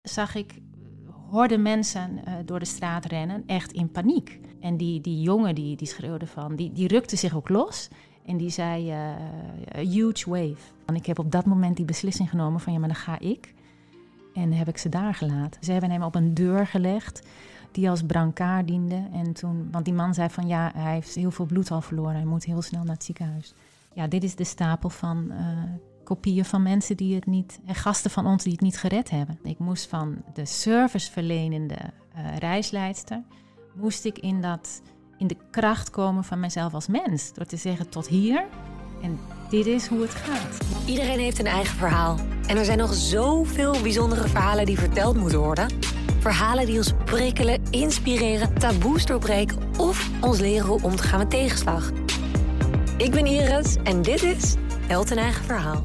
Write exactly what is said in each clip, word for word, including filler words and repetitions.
zag ik horden mensen uh, door de straat rennen, echt in paniek. En die, die jongen die, die schreeuwde van, die, die rukte zich ook los. En die zei, uh, a huge wave. En ik heb op dat moment die beslissing genomen van, ja, maar dan ga ik. En heb ik ze daar gelaten. Ze hebben hem op een deur gelegd die als brancard diende. En toen, want die man zei van, ja, hij heeft heel veel bloed al verloren. Hij moet heel snel naar het ziekenhuis. Ja, dit is de stapel van uh, kopieën van mensen die het niet... en gasten van ons die het niet gered hebben. Ik moest van de serviceverlenende uh, reisleidster... moest ik in, dat, in de kracht komen van mezelf als mens. Door te zeggen, tot hier... en dit is hoe het gaat. Iedereen heeft een eigen verhaal. En er zijn nog zoveel bijzondere verhalen die verteld moeten worden. Verhalen die ons prikkelen, inspireren, taboes doorbreken... of ons leren hoe om te gaan met tegenslag. Ik ben Iris en dit is Held een eigen verhaal.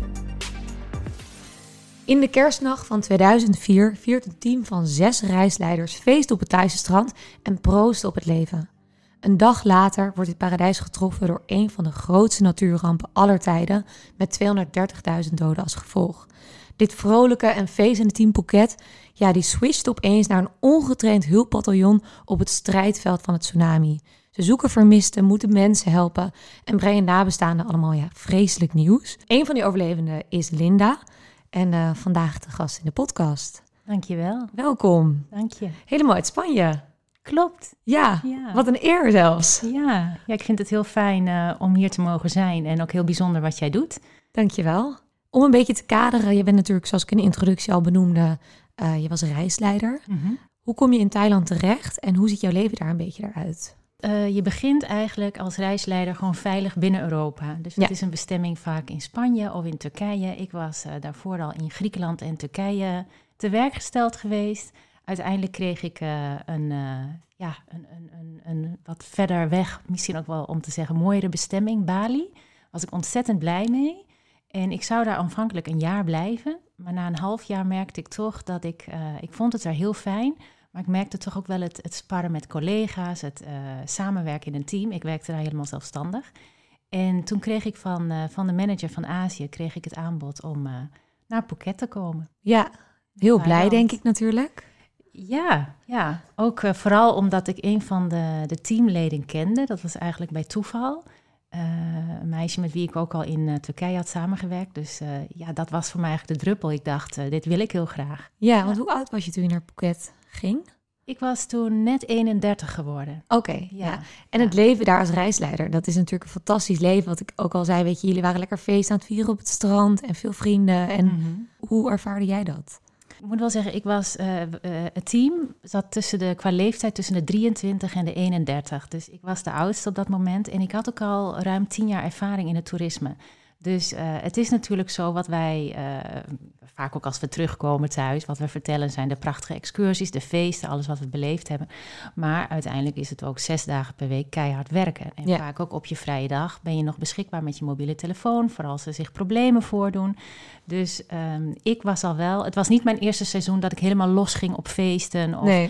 In de kerstnacht van tweeduizend vier viert een team van zes reisleiders feest op het Thaise strand en proosten op het leven. Een dag later wordt dit paradijs getroffen door een van de grootste natuurrampen aller tijden met tweehonderddertigduizend doden als gevolg. Dit vrolijke en feestende team Phuket, ja, die switcht opeens naar een ongetraind hulpbataljon op het strijdveld van het tsunami. Ze zoeken vermisten, moeten mensen helpen en brengen nabestaanden allemaal ja, vreselijk nieuws. Een van die overlevenden is Linda en uh, vandaag de gast in de podcast. Dankjewel. Welkom. Dank je. Helemaal uit Spanje. Klopt. Ja, ja, wat een eer zelfs. Ja, ja ik vind het heel fijn uh, om hier te mogen zijn en ook heel bijzonder wat jij doet. Dankjewel. Om een beetje te kaderen, je bent natuurlijk, zoals ik in de introductie al benoemde, uh, je was reisleider. Mm-hmm. Hoe kom je in Thailand terecht en hoe ziet jouw leven daar een beetje eruit? Uh, je begint eigenlijk als reisleider gewoon veilig binnen Europa. Dus het ja. is een bestemming vaak in Spanje of in Turkije. Ik was uh, daarvoor al in Griekenland en Turkije te werk gesteld geweest. Uiteindelijk kreeg ik uh, een, uh, ja, een, een, een, een wat verder weg, misschien ook wel om te zeggen mooiere bestemming, Bali. Daar was ik ontzettend blij mee. En ik zou daar aanvankelijk een jaar blijven. Maar na een half jaar merkte ik toch dat ik... Uh, ik vond het er heel fijn. Maar ik merkte toch ook wel het, het sparren met collega's. Het uh, samenwerken in een team. Ik werkte daar helemaal zelfstandig. En toen kreeg ik van, uh, van de manager van Azië... kreeg ik het aanbod om uh, naar Phuket te komen. Ja, heel blij Thailand. Denk ik natuurlijk. Ja, ja. ook uh, vooral omdat ik een van de, de teamleden kende. Dat was eigenlijk bij toeval... Uh, een meisje met wie ik ook al in uh, Turkije had samengewerkt. Dus uh, ja, dat was voor mij eigenlijk de druppel. Ik dacht, uh, dit wil ik heel graag. Ja, want ja. Hoe oud was je toen je naar Phuket ging? Ik was toen net eenendertig geworden. Oké, okay, ja. ja. En het leven daar als reisleider, dat is natuurlijk een fantastisch leven. Wat ik ook al zei, weet je, jullie waren lekker feest aan het vieren op het strand en veel vrienden. En mm-hmm. Hoe ervaarde jij dat? Ik moet wel zeggen, ik was, uh, uh, het team zat tussen de, qua leeftijd tussen de drieëntwintig en de eenendertig. Dus ik was de oudste op dat moment. En ik had ook al ruim tien jaar ervaring in het toerisme. Dus uh, het is natuurlijk zo wat wij, uh, vaak ook als we terugkomen thuis, wat we vertellen zijn de prachtige excursies, de feesten, alles wat we beleefd hebben. Maar uiteindelijk is het ook zes dagen per week keihard werken. En ja. vaak ook op je vrije dag ben je nog beschikbaar met je mobiele telefoon, voor als er zich problemen voordoen. Dus um, ik was al wel, het was niet mijn eerste seizoen dat ik helemaal los ging op feesten. Of, nee.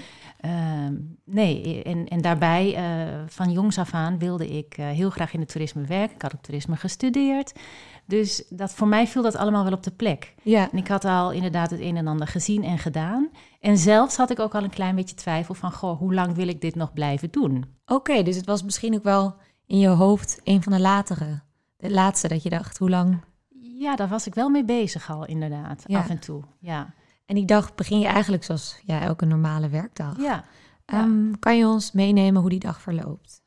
Um, nee, en, en daarbij, uh, van jongs af aan wilde ik uh, heel graag in het toerisme werken. Ik had ook toerisme gestudeerd. Dus dat, voor mij viel dat allemaal wel op de plek. Ja. En ik had al inderdaad het een en ander gezien en gedaan. En zelfs had ik ook al een klein beetje twijfel van, goh, hoe lang wil ik dit nog blijven doen? Oké, okay, dus het was misschien ook wel in je hoofd een van de latere, de laatste dat je dacht, hoe lang? Ja, daar was ik wel mee bezig al inderdaad, ja. af en toe, ja. En die dag begin je eigenlijk zoals ja, elke normale werkdag. Ja. Um, ja. Kan je ons meenemen hoe die dag verloopt?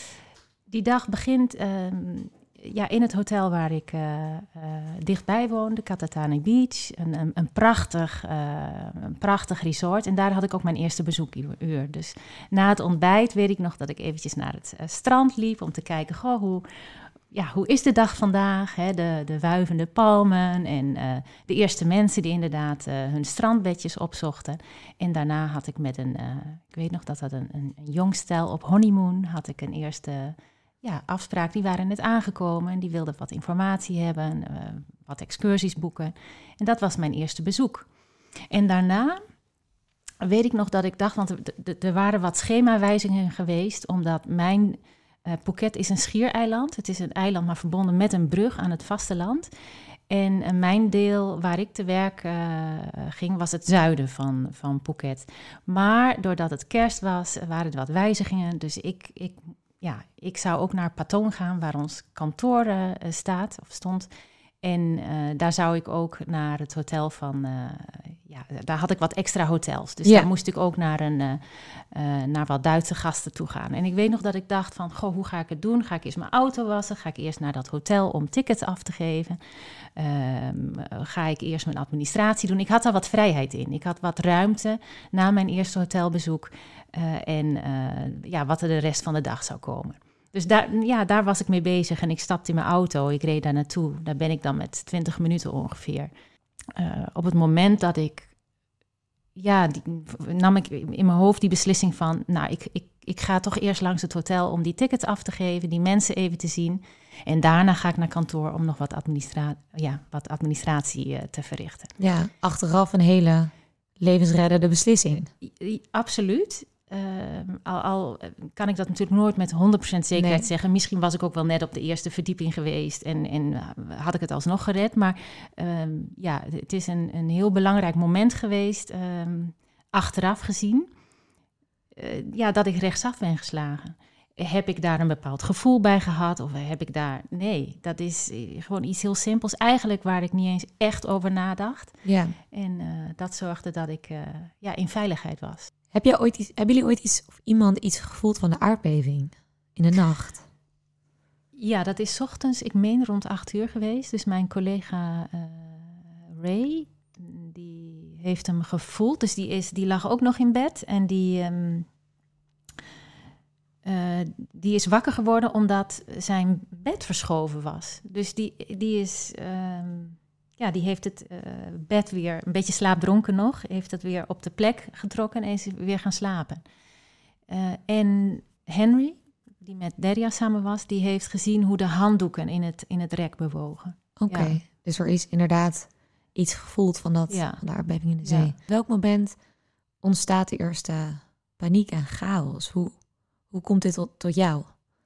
Die dag begint um, ja, in het hotel waar ik uh, uh, dichtbij woonde, Katatani Beach. Een, een, een, prachtig, uh, een prachtig resort. En daar had ik ook mijn eerste bezoekuur. Dus na het ontbijt weet ik nog dat ik eventjes naar het uh, strand liep om te kijken, goh, hoe... Ja, hoe is de dag vandaag? Hè? De, de wuivende palmen en uh, de eerste mensen die inderdaad uh, hun strandbedjes opzochten. En daarna had ik met een, uh, ik weet nog dat dat een, een, een jong stel op honeymoon, had ik een eerste ja, afspraak. Die waren net aangekomen en die wilden wat informatie hebben, uh, wat excursies boeken. En dat was mijn eerste bezoek. En daarna weet ik nog dat ik dacht, want er, er waren wat schemawijzigingen geweest, omdat mijn... Uh, Phuket is een schiereiland. Het is een eiland, maar verbonden met een brug aan het vasteland. En uh, mijn deel waar ik te werk uh, ging, was het zuiden van, van Phuket. Maar doordat het kerst was, waren er wat wijzigingen. Dus ik, ik, ja, ik zou ook naar Patong gaan, waar ons kantoor uh, staat of stond. En uh, daar zou ik ook naar het hotel van... Uh, ja, daar had ik wat extra hotels. Dus ja. daar moest ik ook naar, een, uh, uh, naar wat Duitse gasten toe gaan. En ik weet nog dat ik dacht van... Goh, hoe ga ik het doen? Ga ik eerst mijn auto wassen? Ga ik eerst naar dat hotel om tickets af te geven? Uh, ga ik eerst mijn administratie doen? Ik had daar wat vrijheid in. Ik had wat ruimte na mijn eerste hotelbezoek. Uh, en uh, ja, wat er de rest van de dag zou komen. Dus daar, ja, daar was ik mee bezig en ik stapte in mijn auto. Ik reed daar naartoe. Daar ben ik dan met twintig minuten ongeveer. Uh, op het moment dat ik... Ja, die, nam ik in mijn hoofd die beslissing van... Nou, ik, ik, ik ga toch eerst langs het hotel om die tickets af te geven... die mensen even te zien. En daarna ga ik naar kantoor om nog wat, administra- ja, wat administratie uh, te verrichten. Ja, achteraf een hele levensreddende beslissing. Uh, absoluut. Uh, al, al kan ik dat natuurlijk nooit met honderd procent zekerheid nee. zeggen. Misschien was ik ook wel net op de eerste verdieping geweest en, en uh, had ik het alsnog gered. Maar uh, ja, het is een, een heel belangrijk moment geweest, uh, achteraf gezien, uh, ja, dat ik rechtsaf ben geslagen. Heb ik daar een bepaald gevoel bij gehad? Of heb ik daar... Nee, dat is gewoon iets heel simpels. Eigenlijk waar ik niet eens echt over nadacht. Ja. En uh, dat zorgde dat ik uh, ja, in veiligheid was. Heb jij ooit iets, hebben jullie ooit iets of iemand iets gevoeld van de aardbeving in de nacht? Ja, dat is 's ochtends, ik meen rond acht uur geweest. Dus mijn collega uh, Ray, die heeft hem gevoeld. Dus die, is, die lag ook nog in bed. En die, um, uh, die is wakker geworden omdat zijn bed verschoven was. Dus die, die is... Um, Ja, die heeft het uh, bed weer, een beetje slaapdronken nog, heeft het weer op de plek getrokken en is weer gaan slapen. Uh, en Henry, die met Derya samen was, die heeft gezien hoe de handdoeken in het, in het rek bewogen. Oké, okay, ja. Dus er is inderdaad iets gevoeld van, dat, ja. van de aardbeving in de zee. Ja. Op welk moment ontstaat de eerste paniek en chaos? Hoe, hoe komt dit tot, tot jou?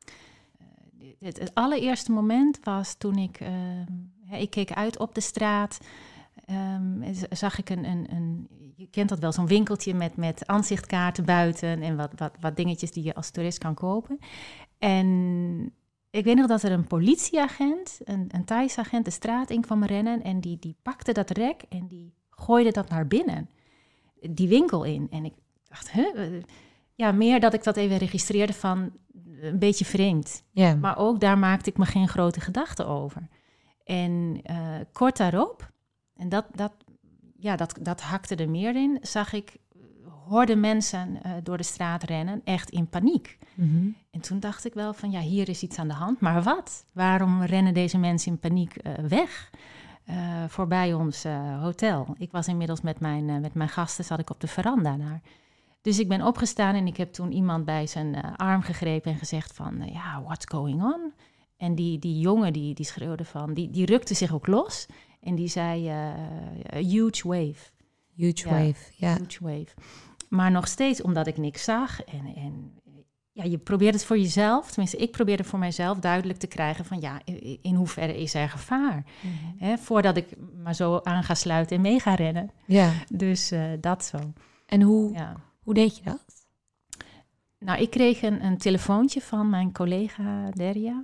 Uh, het, het allereerste moment was toen ik... Uh, Ik keek uit op de straat, um, zag ik een, een, een... Je kent dat wel, zo'n winkeltje met, met aanzichtkaarten buiten... en wat, wat, wat dingetjes die je als toerist kan kopen. En ik weet nog dat er een politieagent, een, een Thaise agent... de straat in kwam rennen en die, die pakte dat rek... en die gooide dat naar binnen, die winkel in. En ik dacht, huh? Ja, meer dat ik dat even registreerde van een beetje vreemd. Yeah. Maar ook daar maakte ik me geen grote gedachten over... En uh, kort daarop, en dat, dat, ja, dat, dat hakte er meer in, zag ik, hoorde mensen uh, door de straat rennen, echt in paniek. Mm-hmm. En toen dacht ik wel van, ja, hier is iets aan de hand. Maar wat? Waarom rennen deze mensen in paniek uh, weg uh, voorbij ons uh, hotel? Ik was inmiddels met mijn, uh, met mijn gasten, zat ik op de veranda daar. Dus ik ben opgestaan en ik heb toen iemand bij zijn uh, arm gegrepen en gezegd van, uh, ja, what's going on? En die, die jongen die, die schreeuwde van, die, die rukte zich ook los. En die zei, uh, a huge wave. Huge ja, wave, ja. Huge wave. Maar nog steeds, omdat ik niks zag. En, en ja, je probeert het voor jezelf, tenminste ik probeerde voor mijzelf duidelijk te krijgen van, ja, in, in hoeverre is er gevaar? Mm-hmm. Hè, voordat ik maar zo aan ga sluiten en mee ga rennen. Ja. Dus uh, dat zo. En hoe, ja. hoe deed je dat? Nou, ik kreeg een, een telefoontje van mijn collega Derya.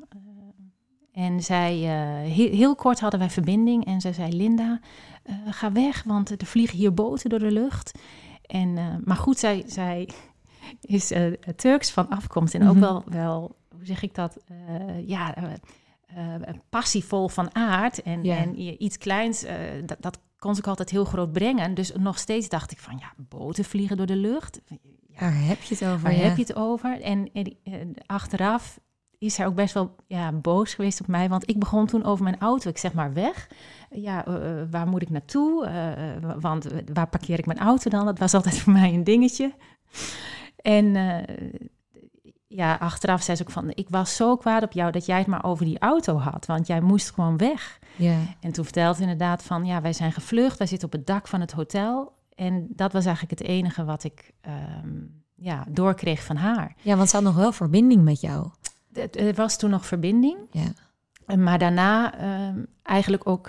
En zij, uh, heel, heel kort hadden wij verbinding en zij zei, Linda, uh, ga weg, want er vliegen hier boten door de lucht. En, uh, maar goed, zij, zij is uh, Turks van afkomst en mm-hmm. ook wel, wel, hoe zeg ik dat, uh, ja, uh, uh, passievol van aard. En, yeah. en iets kleins, uh, dat, dat kon ze ook altijd heel groot brengen. Dus nog steeds dacht ik van, ja, boten vliegen door de lucht. Ja, waar heb je het over? Waar ja. heb je het over? En, en, en achteraf... is hij ook best wel ja, boos geweest op mij. Want ik begon toen over mijn auto. Ik zeg maar weg. Ja, uh, waar moet ik naartoe? Uh, want uh, waar parkeer ik mijn auto dan? Dat was altijd voor mij een dingetje. En uh, ja, achteraf zei ze ook van... ik was zo kwaad op jou dat jij het maar over die auto had. Want jij moest gewoon weg. Yeah. En toen vertelde ze inderdaad van... ja, wij zijn gevlucht. Wij zitten op het dak van het hotel. En dat was eigenlijk het enige wat ik um, ja, doorkreeg van haar. Ja, want ze had nog wel verbinding met jou. Er was toen nog verbinding, ja. maar daarna um, eigenlijk ook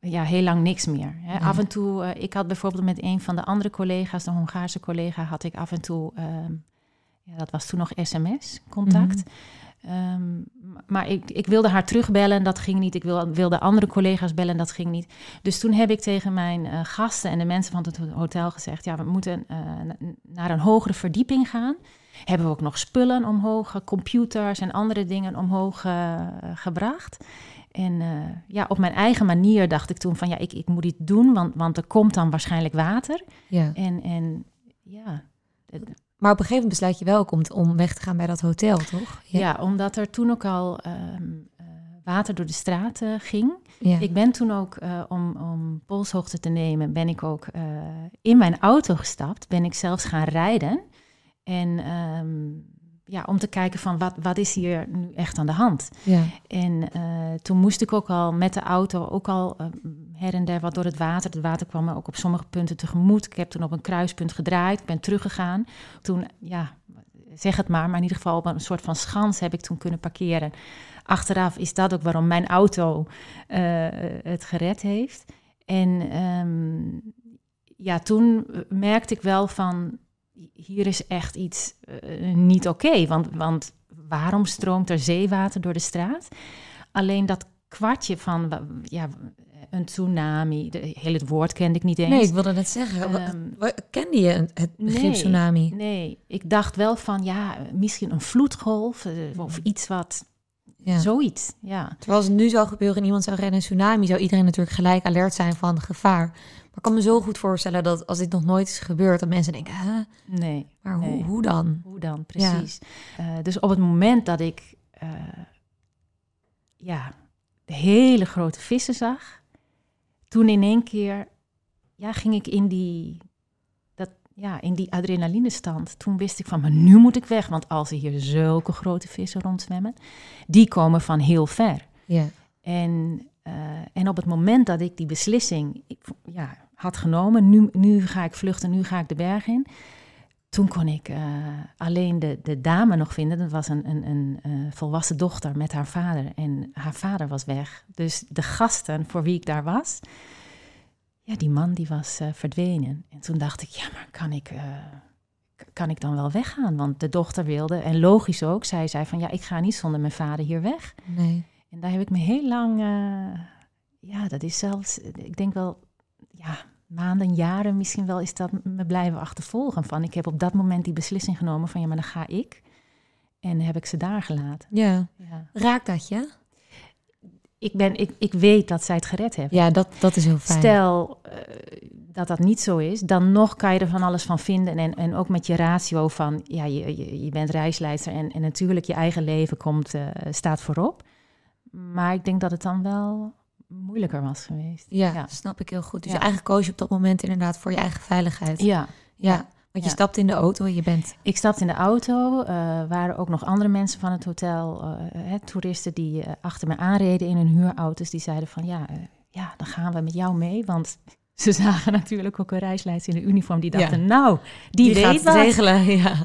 ja, heel lang niks meer. Hè. Nee. Af en toe, uh, ik had bijvoorbeeld met een van de andere collega's, de Hongaarse collega, had ik af en toe, um, ja, dat was toen nog sms-contact. Mm-hmm. Um, maar ik, ik wilde haar terugbellen, dat ging niet. Ik wilde, wilde andere collega's bellen, dat ging niet. Dus toen heb ik tegen mijn uh, gasten en de mensen van het hotel gezegd, ja, we moeten uh, naar een hogere verdieping gaan. Hebben we ook nog spullen omhoog, computers en andere dingen omhoog uh, gebracht. En uh, ja, op mijn eigen manier dacht ik toen van, ja, ik, ik moet iets doen, want, want er komt dan waarschijnlijk water. Ja. En, en ja... Maar op een gegeven moment besluit je wel ook om, om weg te gaan bij dat hotel, toch? Ja, ja omdat er toen ook al um, uh, water door de straat uh, ging. Ja. Ik ben toen ook, uh, om, om polshoogte te nemen, ben ik ook uh, in mijn auto gestapt. Ben ik zelfs gaan rijden. En um, ja, om te kijken van, wat, wat is hier nu echt aan de hand? Ja. En uh, toen moest ik ook al met de auto, ook al uh, her en der wat door het water. Het water kwam me ook op sommige punten tegemoet. Ik heb toen op een kruispunt gedraaid, ik ben teruggegaan. Toen, ja, zeg het maar, maar in ieder geval op een soort van schans heb ik toen kunnen parkeren. Achteraf is dat ook waarom mijn auto uh, het gered heeft. En um, ja, toen merkte ik wel van, hier is echt iets uh, niet oké. Okay, want, want waarom stroomt er zeewater door de straat? Alleen dat kwartje van, ja, een tsunami, de, heel het woord kende ik niet eens. Nee, ik wilde net zeggen. Um, kende je het begrip nee, tsunami? Nee, ik dacht wel van, ja, misschien een vloedgolf uh, of iets wat... Ja. Zoiets, ja. Terwijl als het nu zou gebeuren en iemand zou rennen, een tsunami, zou iedereen natuurlijk gelijk alert zijn van gevaar. Maar ik kan me zo goed voorstellen dat als dit nog nooit is gebeurd, dat mensen denken, hè? Nee. Maar nee. Hoe, hoe dan? Hoe dan, precies. Ja. Uh, dus op het moment dat ik uh, ja, de hele grote vissen zag, toen in één keer ja, ging ik in die... Ja, in die adrenalinestand. Toen wist ik van, maar nu moet ik weg. Want als er hier zulke grote vissen rondzwemmen, die komen van heel ver. Ja. En, uh, en op het moment dat ik die beslissing ik, ja, had genomen, nu, nu ga ik vluchten, nu ga ik de berg in. Toen kon ik uh, alleen de, de dame nog vinden. Dat was een, een, een uh, volwassen dochter met haar vader. En haar vader was weg. Dus de gasten voor wie ik daar was... Ja, die man die was uh, verdwenen. En toen dacht ik, ja, maar kan ik, uh, kan ik dan wel weggaan? Want de dochter wilde, en logisch ook, zij zei van... ja, ik ga niet zonder mijn vader hier weg. Nee. En daar heb ik me heel lang... Uh, ja, dat is zelfs, ik denk wel, ja, maanden, jaren misschien wel... is dat me blijven achtervolgen. Van, ik heb op dat moment die beslissing genomen van... ja, maar dan ga ik. En heb ik ze daar gelaten. Ja, ja. Raakt dat je? Ik, ben, ik, ik weet dat zij het gered hebben. Ja, dat, dat is heel fijn. Stel uh, dat dat niet zo is, dan nog kan je er van alles van vinden. En, en ook met je ratio van, ja, je, je, je bent reisleider en, en natuurlijk je eigen leven komt, uh, staat voorop. Maar ik denk dat het dan wel moeilijker was geweest. Ja, ja. snap ik heel goed. Dus ja. eigenlijk koos je op dat moment inderdaad voor je eigen veiligheid. Ja. Ja. ja. Want je ja. stapt in de auto en je bent... Ik stapte in de auto. Er uh, waren ook nog andere mensen van het hotel, uh, hè, toeristen die uh, achter me aanreden in hun huurauto's. Die zeiden van, ja, uh, ja, dan gaan we met jou mee. Want ze zagen natuurlijk ook een reisleider in de uniform. Die dachten, ja. nou, die, die weet gaat het regelen. Ja.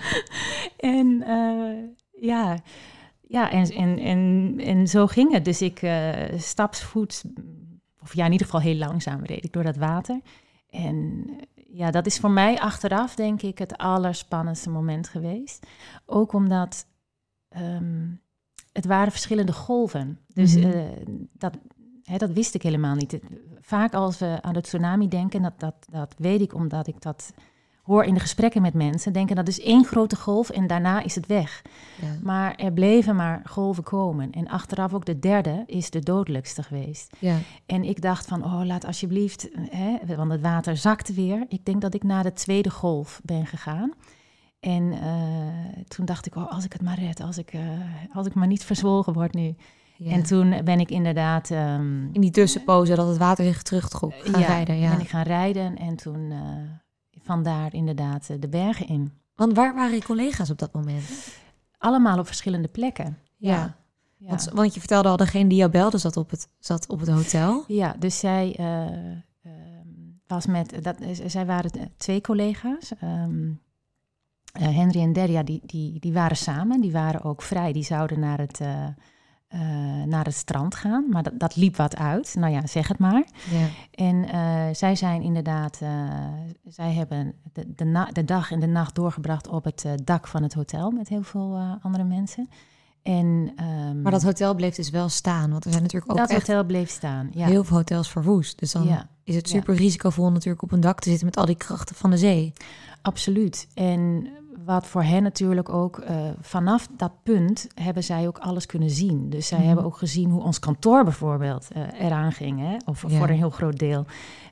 en uh, ja, ja en, en, en, en zo ging het. Dus ik uh, stapsvoets, of ja, in ieder geval heel langzaam reed ik door dat water. En... Ja, dat is voor mij achteraf, denk ik, het allerspannendste moment geweest. Ook omdat um, het waren verschillende golven. Dus mm-hmm. uh, dat, hè, dat wist ik helemaal niet. Vaak als we aan de tsunami denken, dat, dat, dat weet ik omdat ik dat hoor in de gesprekken met mensen, denken dat is één grote golf en daarna is het weg. Ja. Maar er bleven maar golven komen. En achteraf ook de derde is de dodelijkste geweest. Ja. En ik dacht van, oh, laat alsjeblieft, hè, want het water zakte weer. Ik denk dat ik naar de tweede golf ben gegaan. En uh, toen dacht ik, oh, als ik het maar red, als ik, uh, als ik maar niet verzwolgen word nu. Ja. En toen ben ik inderdaad... Um, in die tussenpoze dat het water zich terugtrok, gaan ja, rijden. Ja, ben ik gaan rijden en toen... Uh, vandaar inderdaad de bergen in. Want waar waren je collega's op dat moment? Allemaal op verschillende plekken. Ja, ja. ja. Want, want je vertelde al, degene die jou belde zat op het, zat op het hotel. Ja, dus zij uh, uh, was met... Dat, zij waren twee collega's. Um, uh, Henry en Deria, die, die, die waren samen. Die waren ook vrij. Die zouden naar het... Uh, uh, naar het strand gaan. Maar dat, dat liep wat uit. Nou ja, zeg het maar. Ja. En uh, zij zijn inderdaad... Uh, zij hebben de, de, na- de dag en de nacht doorgebracht op het uh, dak van het hotel... met heel veel uh, andere mensen. En, um, maar dat hotel bleef dus wel staan. Want er zijn natuurlijk ook dat echt hotel bleef staan, ja. heel veel hotels verwoest. Dus dan ja. is het super ja. risicovol natuurlijk op een dak te zitten... met al die krachten van de zee. Absoluut. En wat voor hen natuurlijk ook... Uh, vanaf dat punt hebben zij ook alles kunnen zien. Dus zij mm-hmm. hebben ook gezien hoe ons kantoor bijvoorbeeld uh, eraan ging. Hè? Of ja. voor een heel groot deel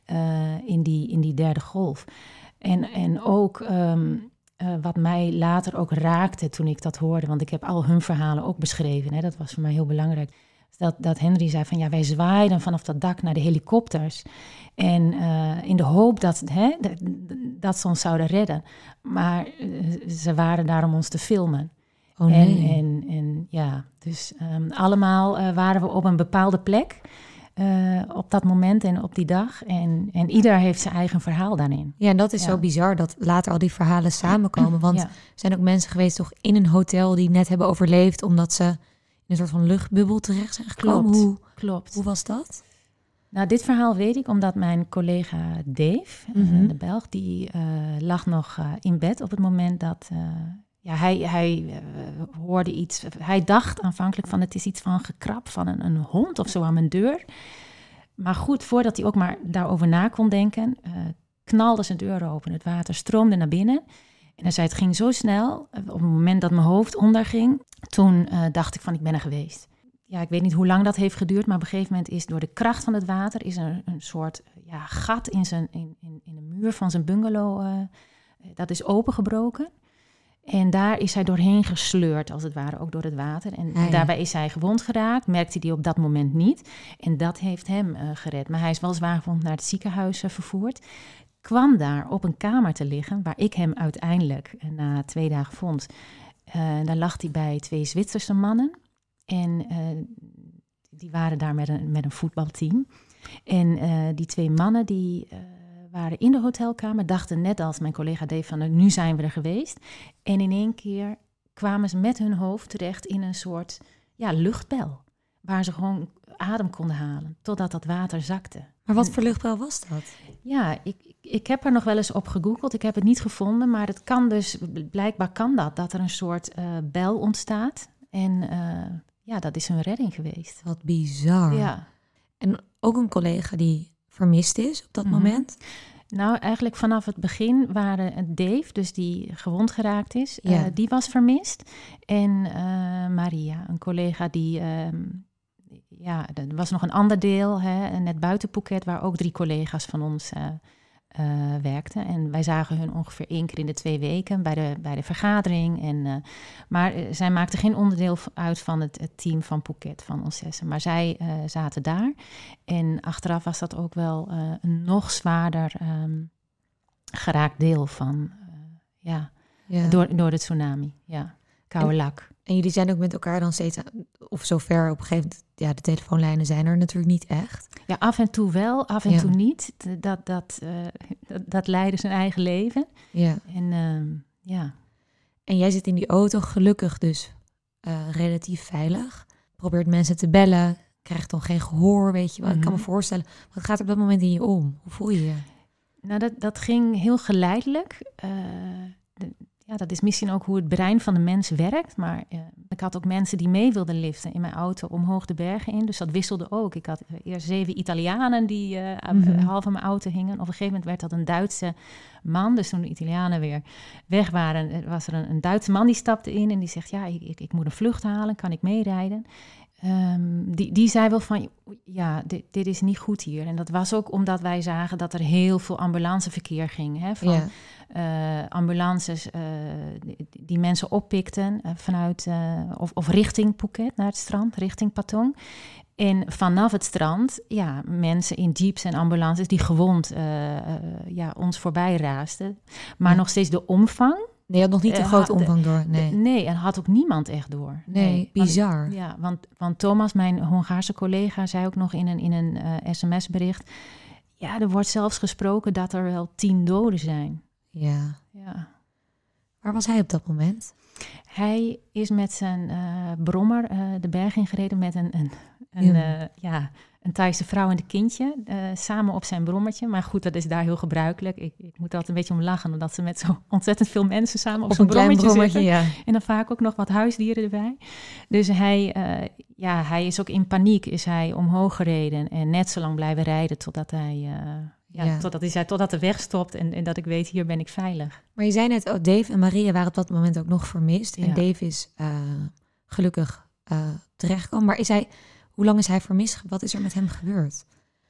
uh, in, die, in die derde golf. En, en ook... Um, Uh, wat mij later ook raakte toen ik dat hoorde... want ik heb al hun verhalen ook beschreven. Hè, dat was voor mij heel belangrijk. Dat, dat Henry zei van... ja, wij zwaaiden vanaf dat dak naar de helikopters. En uh, in de hoop dat, hè, dat, dat ze ons zouden redden. Maar uh, ze waren daar om ons te filmen. Oh nee. En, en, en ja, dus um, allemaal uh, waren we op een bepaalde plek... Uh, op dat moment en op die dag. En, en ieder heeft zijn eigen verhaal daarin. Ja, en dat is ja. zo bizar dat later al die verhalen samenkomen. Want ja. er zijn ook mensen geweest toch in een hotel die net hebben overleefd... omdat ze in een soort van luchtbubbel terecht zijn gekomen. Klopt, hoe, klopt. Hoe was dat? Nou, dit verhaal weet ik omdat mijn collega Dave, mm-hmm. uh, de Belg... die uh, lag nog uh, in bed op het moment dat... Uh, Ja, hij, hij uh, hoorde iets. Hij dacht aanvankelijk van het is iets van gekrap van een, een hond of zo aan mijn deur. Maar goed, voordat hij ook maar daarover na kon denken, uh, knalde zijn deur open. Het water stroomde naar binnen. En hij zei, het ging zo snel. Uh, op het moment dat mijn hoofd onderging, toen uh, dacht ik van, ik ben er geweest. Ja, ik weet niet hoe lang dat heeft geduurd, maar op een gegeven moment is door de kracht van het water is er een soort ja, gat in, zijn, in, in, in de muur van zijn bungalow. Uh, dat is opengebroken. En daar is hij doorheen gesleurd, als het ware, ook door het water. En ah, ja. daarbij is hij gewond geraakt, merkte hij op dat moment niet. En dat heeft hem uh, gered. Maar hij is wel zwaargewond naar het ziekenhuis uh, vervoerd. Kwam daar op een kamer te liggen, waar ik hem uiteindelijk uh, na twee dagen vond. Uh, daar lag hij bij twee Zwitserse mannen. En uh, die waren daar met een, met een voetbalteam. En uh, die twee mannen die... Uh, waren in de hotelkamer, dachten net als mijn collega Dave van... nu zijn we er geweest. En in één keer kwamen ze met hun hoofd terecht in een soort ja, luchtbel. Waar ze gewoon adem konden halen, totdat dat water zakte. Maar wat voor luchtbel was dat? Ja, ik, ik heb er nog wel eens op gegoogeld. Ik heb het niet gevonden, maar het kan dus... blijkbaar kan dat, dat er een soort uh, bel ontstaat. En uh, ja, dat is hun redding geweest. Wat bizar. Ja. En ook een collega die... vermist is op dat mm-hmm. moment? Nou, eigenlijk vanaf het begin waren Dave, dus die gewond geraakt is, ja. uh, die was vermist. En uh, Maria, een collega die, uh, ja, er was nog een ander deel, hè, net buiten Phuket, waar ook drie collega's van ons uh, uh, werkten. En wij zagen hun ongeveer één keer in de twee weken bij de, bij de vergadering. En, uh, maar uh, zij maakten geen onderdeel uit van het, het team van Phuket, van ons zessen. Maar zij uh, zaten daar. En achteraf was dat ook wel uh, een nog zwaarder um, geraakt deel van, uh, ja, ja. Door, door de tsunami. Ja, koude lak. En jullie zijn ook met elkaar dan steeds, of zover op een gegeven moment, ja, de telefoonlijnen zijn er natuurlijk niet echt. Ja, af en toe wel, af en ja. toe niet. Dat, dat, uh, dat, dat leidde zijn eigen leven. Ja. En uh, ja. En jij zit in die auto, gelukkig dus uh, relatief veilig. Probeert mensen te bellen, krijgt dan geen gehoor, weet je wel. Mm-hmm. Ik kan me voorstellen, wat gaat er op dat moment in je om? Hoe voel je je? Nou, dat, dat ging heel geleidelijk. Uh, de, Ja, dat is misschien ook hoe het brein van de mens werkt. Maar uh, ik had ook mensen die mee wilden liften in mijn auto omhoog de bergen in. Dus dat wisselde ook. Ik had uh, eerst zeven Italianen die uh, mm-hmm. half aan mijn auto hingen. Op een gegeven moment werd dat een Duitse man. Dus toen de Italianen weer weg waren, was er een, een Duitse man die stapte in. En die zegt, ja, ik, ik, ik moet een vlucht halen. Kan ik meerijden? Um, die, die zei wel van, ja, dit, dit is niet goed hier. En dat was ook omdat wij zagen dat er heel veel ambulanceverkeer ging. Hè, van ja. uh, ambulances uh, die, die mensen oppikten uh, vanuit uh, of, of richting Phuket, naar het strand, richting Patong. En vanaf het strand, ja, mensen in jeeps en ambulances die gewond uh, uh, ja, ons voorbij raasten. Maar ja. nog steeds de omvang. Nee, je had nog niet de uh, grote omvang door. Nee. De, nee, en had ook niemand echt door. Nee, nee bizar. Want, ja, want, want Thomas, mijn Hongaarse collega, zei ook nog in een, in een uh, sms-bericht... Ja, er wordt zelfs gesproken dat er wel tien doden zijn. Ja. Ja. Waar was hij op dat moment? Hij is met zijn uh, brommer uh, de berg ingereden met een, een, een, ja. Uh, ja, een Thaise vrouw en een kindje. Uh, samen op zijn brommertje. Maar goed, dat is daar heel gebruikelijk. Ik, ik moet er altijd een beetje om lachen. Omdat ze met zo ontzettend veel mensen samen op, op zo'n brommertje, brommertje zitten. Ja. En dan vaak ook nog wat huisdieren erbij. Dus hij, uh, ja, hij is ook in paniek is hij omhoog gereden. En net zo lang blijven rijden totdat hij... Uh, Ja, ja. Totdat hij zei, totdat de weg stopt en, en dat ik weet, hier ben ik veilig. Maar je zei net, oh, Dave en Maria waren op dat moment ook nog vermist. En ja. Dave is uh, gelukkig uh, terechtgekomen. Maar is hij, hoe lang is hij vermist? Wat is er met hem gebeurd?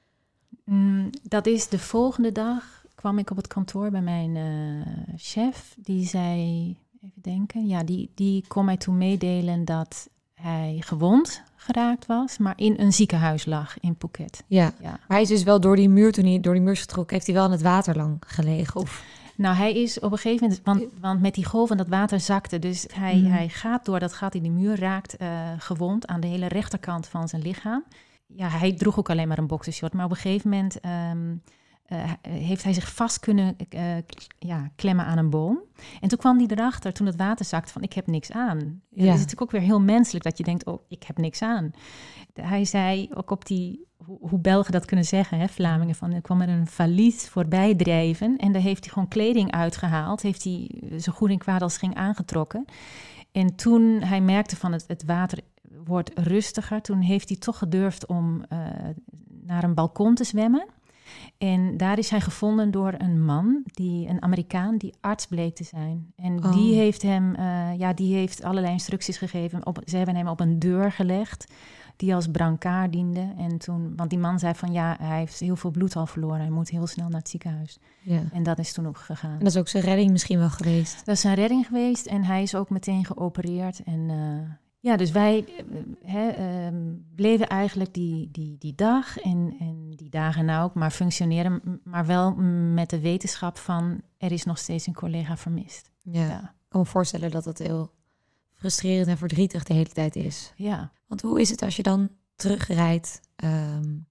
Mm, dat is de volgende dag, kwam ik op het kantoor bij mijn uh, chef. Die zei, even denken, ja, die, die kon mij toen meedelen dat hij gewond geraakt was, maar in een ziekenhuis lag in Phuket. Ja, ja. Maar hij is dus wel door die muur, toen hij door die muur is getrokken, heeft hij wel in het water lang gelegen? Of? Nou, hij is op een gegeven moment, want, want met die golven dat water zakte, dus hij, mm. hij gaat door dat gat in die muur, raakt uh, gewond aan de hele rechterkant van zijn lichaam. Ja, hij droeg ook alleen maar een boxershort, maar op een gegeven moment um, uh, heeft hij zich vast kunnen uh, ja, klemmen aan een boom. En toen kwam hij erachter, toen het water zakte, van ik heb niks aan. Ja. Het is natuurlijk ook weer heel menselijk dat je denkt, oh, ik heb niks aan. Hij zei ook op die, hoe, hoe Belgen dat kunnen zeggen, hè, Vlamingen, van er kwam er een valies voorbij drijven en daar heeft hij gewoon kleding uitgehaald, heeft hij zo goed en kwaad als ging aangetrokken. En toen hij merkte van het, het water wordt rustiger, toen heeft hij toch gedurfd om uh, naar een balkon te zwemmen. En daar is hij gevonden door een man, die, een Amerikaan, die arts bleek te zijn. En oh. die heeft hem, uh, ja, die heeft allerlei instructies gegeven. Op, ze hebben hem op een deur gelegd, die als brancard diende. En toen, want die man zei van ja, hij heeft heel veel bloed al verloren. Hij moet heel snel naar het ziekenhuis. Ja. En dat is toen ook gegaan. En dat is ook zijn redding misschien wel geweest? Dat is zijn redding geweest en hij is ook meteen geopereerd. En uh, ja, dus wij he, uh, bleven eigenlijk die, die, die dag en, en die dagen nou ook maar functioneren, maar wel met de wetenschap van er is nog steeds een collega vermist. Ja, ja. Ik kan me voorstellen dat dat heel frustrerend en verdrietig de hele tijd is. Ja. Want hoe is het als je dan terugrijdt um,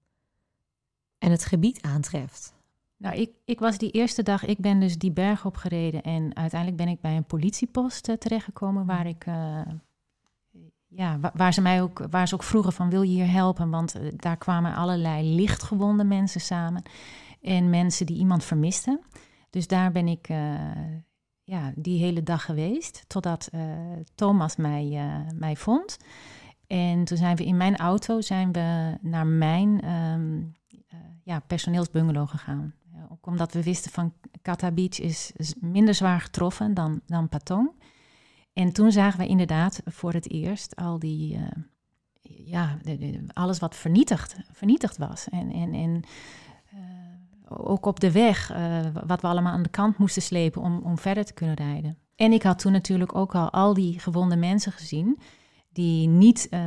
en het gebied aantreft? Nou, ik, ik was die eerste dag, ik ben dus die berg opgereden en uiteindelijk ben ik bij een politiepost uh, terechtgekomen waar ik... Uh, Ja, waar ze mij ook, waar ze ook vroegen van wil je hier helpen? Want uh, daar kwamen allerlei lichtgewonde mensen samen en mensen die iemand vermisten. Dus daar ben ik uh, ja, die hele dag geweest, totdat uh, Thomas mij, uh, mij vond. En toen zijn we in mijn auto zijn we naar mijn um, uh, ja, personeelsbungalow gegaan. Uh, ook omdat we wisten van Kata Beach is, is minder zwaar getroffen dan, dan Patong. En toen zagen we inderdaad voor het eerst al die, uh, ja, de, de, alles wat vernietigd, vernietigd was. En, en, en uh, ook op de weg, uh, wat we allemaal aan de kant moesten slepen om, om verder te kunnen rijden. En ik had toen natuurlijk ook al al die gewonde mensen gezien die niet uh,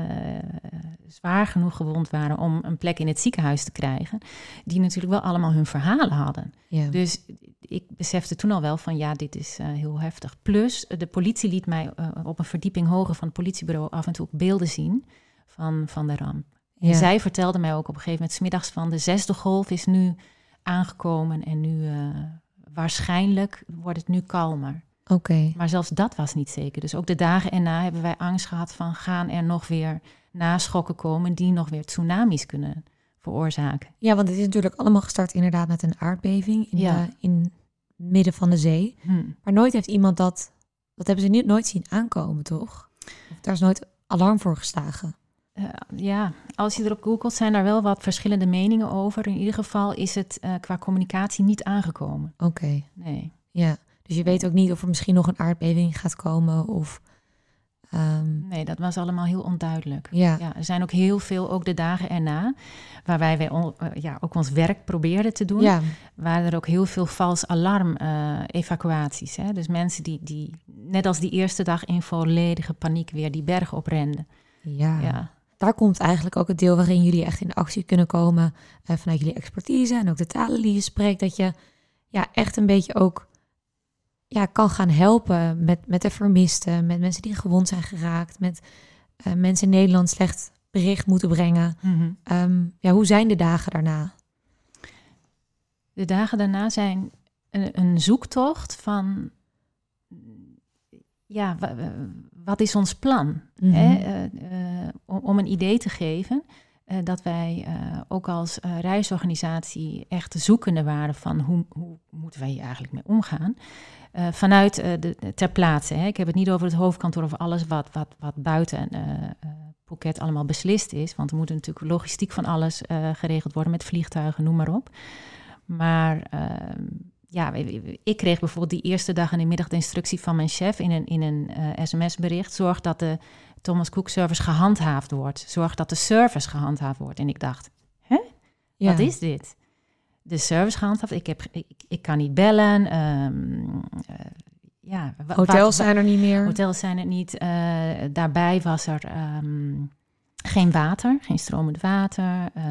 zwaar genoeg gewond waren om een plek in het ziekenhuis te krijgen, die natuurlijk wel allemaal hun verhalen hadden. Ja. Dus ik besefte toen al wel van ja, dit is uh, heel heftig. Plus, de politie liet mij uh, op een verdieping hoger van het politiebureau af en toe ook beelden zien van, van de ramp. En ja. zij vertelde mij ook op een gegeven moment 's middags van de zesde golf is nu aangekomen en nu uh, waarschijnlijk wordt het nu kalmer. Okay. Maar zelfs dat was niet zeker. Dus ook de dagen erna hebben wij angst gehad van gaan er nog weer naschokken komen die nog weer tsunamis kunnen veroorzaken. Ja, want het is natuurlijk allemaal gestart inderdaad met een aardbeving in, ja. de, in het midden van de zee. Hmm. Maar nooit heeft iemand dat, dat hebben ze niet, nooit zien aankomen, toch? Of daar is nooit alarm voor geslagen. Uh, ja, als je erop googelt zijn er wel wat verschillende meningen over. In ieder geval is het uh, qua communicatie niet aangekomen. Oké. Okay. Nee. Ja. Dus je weet ook niet of er misschien nog een aardbeving gaat komen of... Um... Nee, dat was allemaal heel onduidelijk. Ja. Ja, er zijn ook heel veel, ook de dagen erna, waarbij wij on, uh, ja, ook ons werk probeerden te doen, ja. waren er ook heel veel vals alarm uh, evacuaties. Hè? Dus mensen die, die, net als die eerste dag in volledige paniek weer die berg oprenden. Ja. ja. Daar komt eigenlijk ook het deel waarin jullie echt in actie kunnen komen uh, vanuit jullie expertise en ook de talen die je spreekt, dat je ja, echt een beetje ook ja, kan gaan helpen met, met de vermisten, met mensen die gewond zijn geraakt, met uh, mensen in Nederland slecht bericht moeten brengen. Mm-hmm. Um, ja, hoe zijn de dagen daarna? De dagen daarna zijn een, een zoektocht van ja, w- w- wat is ons plan? Mm-hmm. Hè? Uh, uh, om, om een idee te geven uh, dat wij uh, ook als uh, reisorganisatie echt zoekende waren van hoe, hoe moeten wij hier eigenlijk mee omgaan. Uh, vanuit uh, de, ter plaatse. Hè? Ik heb het niet over het hoofdkantoor, over alles wat, wat, wat buiten uh, uh, Phuket allemaal beslist is. Want er moet natuurlijk logistiek van alles uh, geregeld worden met vliegtuigen, noem maar op. Maar uh, ja, ik kreeg bijvoorbeeld die eerste dag en de middag de instructie van mijn chef in een, in een uh, sms-bericht. Zorg dat de Thomas Cook service gehandhaafd wordt. Zorg dat de service gehandhaafd wordt. En ik dacht, hè? Ja. Wat is dit? De service gehandhaafd? Ik, heb, ik, ik kan niet bellen. Um, uh, ja, w- hotels wat, zijn er niet meer. Hotels zijn er niet. Uh, daarbij was er um, geen water, geen stromend water. Uh,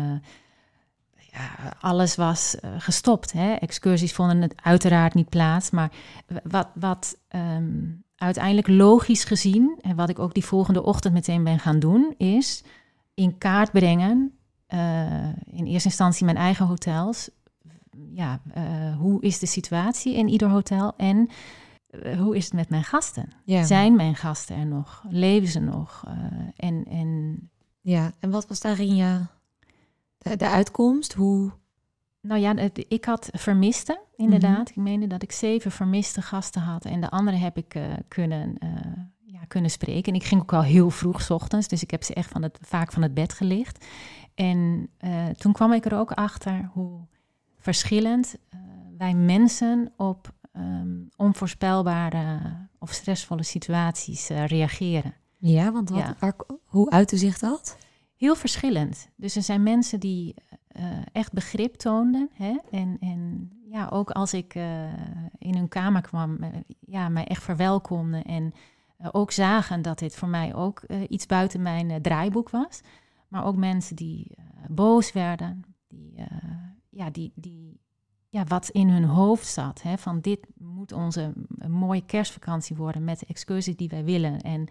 Ja, alles was uh, gestopt. Hè? Excursies vonden het uiteraard niet plaats. Maar wat, wat um, uiteindelijk logisch gezien, en wat ik ook die volgende ochtend meteen ben gaan doen, is in kaart brengen, uh, in eerste instantie mijn eigen hotels. Ja, uh, hoe is de situatie in ieder hotel en uh, hoe is het met mijn gasten? Ja. Zijn mijn gasten er nog? Leven ze nog? Uh, en, en... Ja, en wat was daarin je... De, de uitkomst, hoe... Nou ja, het, ik had vermisten, inderdaad. Mm-hmm. Ik meende dat ik zeven vermiste gasten had. En de andere heb ik uh, kunnen, uh, ja, kunnen spreken. En ik ging ook al heel vroeg 's ochtends. Dus ik heb ze echt van het, vaak van het bed gelicht. En uh, toen kwam ik er ook achter hoe verschillend uh, wij mensen op um, onvoorspelbare of stressvolle situaties uh, reageren. Ja, want wat, ja. Waar, hoe uitte zich dat? Heel verschillend. Dus er zijn mensen die uh, echt begrip toonden. Hè? En, en ja, ook als ik uh, in hun kamer kwam, uh, ja, mij echt verwelkomden. En uh, ook zagen dat dit voor mij ook uh, iets buiten mijn uh, draaiboek was. Maar ook mensen die uh, boos werden. Die, uh, ja, die, die, ja, wat in hun hoofd zat. Hè? Van dit moet onze een mooie kerstvakantie worden met de excursies die wij willen. En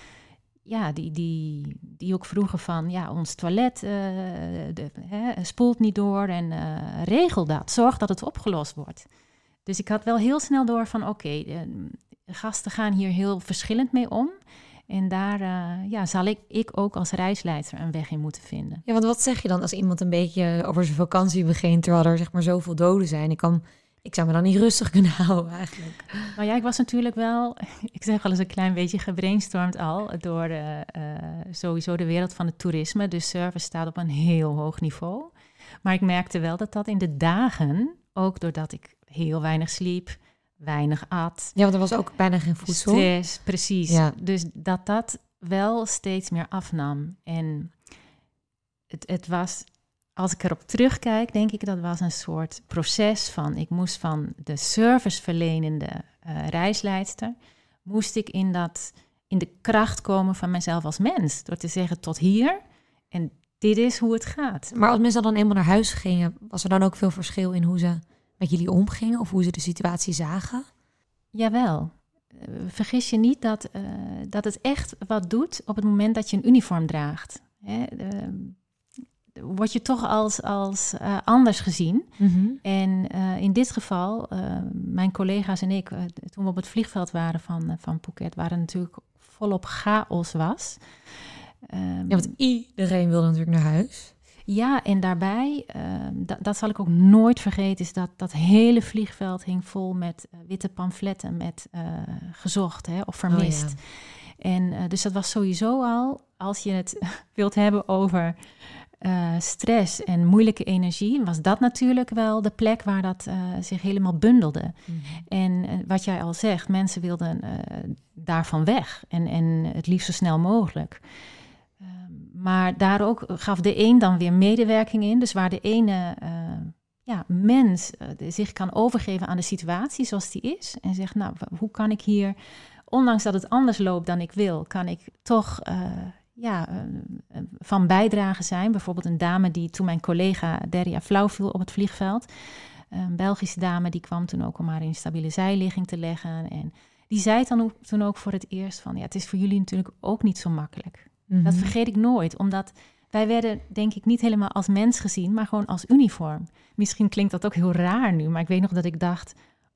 ja, die, die, die ook vroegen van, ja, ons toilet uh, de, hè, spoelt niet door en uh, regel dat. Zorg dat het opgelost wordt. Dus ik had wel heel snel door van, oké, okay, de, de gasten gaan hier heel verschillend mee om. En daar uh, ja, zal ik, ik ook als reisleidster een weg in moeten vinden. Ja, want wat zeg je dan als iemand een beetje over zijn vakantie begint, terwijl er zeg maar zoveel doden zijn? Ik kan... Ik zou me dan niet rustig kunnen houden eigenlijk. Nou ja, ik was natuurlijk wel, ik zeg wel eens een klein beetje gebrainstormd al door uh, uh, sowieso de wereld van het toerisme. Dus service staat op een heel hoog niveau. Maar ik merkte wel dat dat in de dagen, ook doordat ik heel weinig sliep, weinig at. Ja, want er was ook bijna geen voedsel. Stress, precies. Ja. Dus dat dat wel steeds meer afnam. En het, het was... Als ik erop terugkijk, denk ik dat was een soort proces van... ik moest van de serviceverlenende uh, reisleidster... moest ik in, dat, in de kracht komen van mezelf als mens. Door te zeggen tot hier en dit is hoe het gaat. Maar als mensen dan eenmaal naar huis gingen... was er dan ook veel verschil in hoe ze met jullie omgingen... of hoe ze de situatie zagen? Jawel. Uh, vergis je niet dat, uh, dat het echt wat doet... op het moment dat je een uniform draagt. Hè? Uh, word je toch als, als uh, anders gezien. Mm-hmm. En uh, in dit geval, uh, mijn collega's en ik... Uh, toen we op het vliegveld waren van, uh, van Phuket... waar het natuurlijk volop chaos was. Um, ja, want iedereen wilde natuurlijk naar huis. Ja, en daarbij, uh, dat, dat zal ik ook nooit vergeten... is dat dat hele vliegveld hing vol met uh, witte pamfletten... met uh, gezocht hè, of vermist. Oh, ja. En uh, dus dat was sowieso al, als je het wilt hebben over... Uh, stress en moeilijke energie, was dat natuurlijk wel de plek waar dat uh, zich helemaal bundelde. Mm-hmm. En uh, wat jij al zegt, mensen wilden uh, daarvan weg en, en het liefst zo snel mogelijk. Uh, maar daar ook gaf de een dan weer medewerking in. Dus waar de ene uh, ja, mens uh, zich kan overgeven aan de situatie zoals die is en zegt, nou, hoe kan ik hier, ondanks dat het anders loopt dan ik wil, kan ik toch... Uh, Ja, uh, van bijdrage zijn. Bijvoorbeeld een dame die toen mijn collega Deria flauw viel op het vliegveld. Een Belgische dame die kwam toen ook om haar in stabiele zijligging te leggen. En die zei dan ook, toen ook voor het eerst van... ja, het is voor jullie natuurlijk ook niet zo makkelijk. Mm-hmm. Dat vergeet ik nooit, omdat wij werden denk ik niet helemaal als mens gezien... maar gewoon als uniform. Misschien klinkt dat ook heel raar nu, maar ik weet nog dat ik dacht...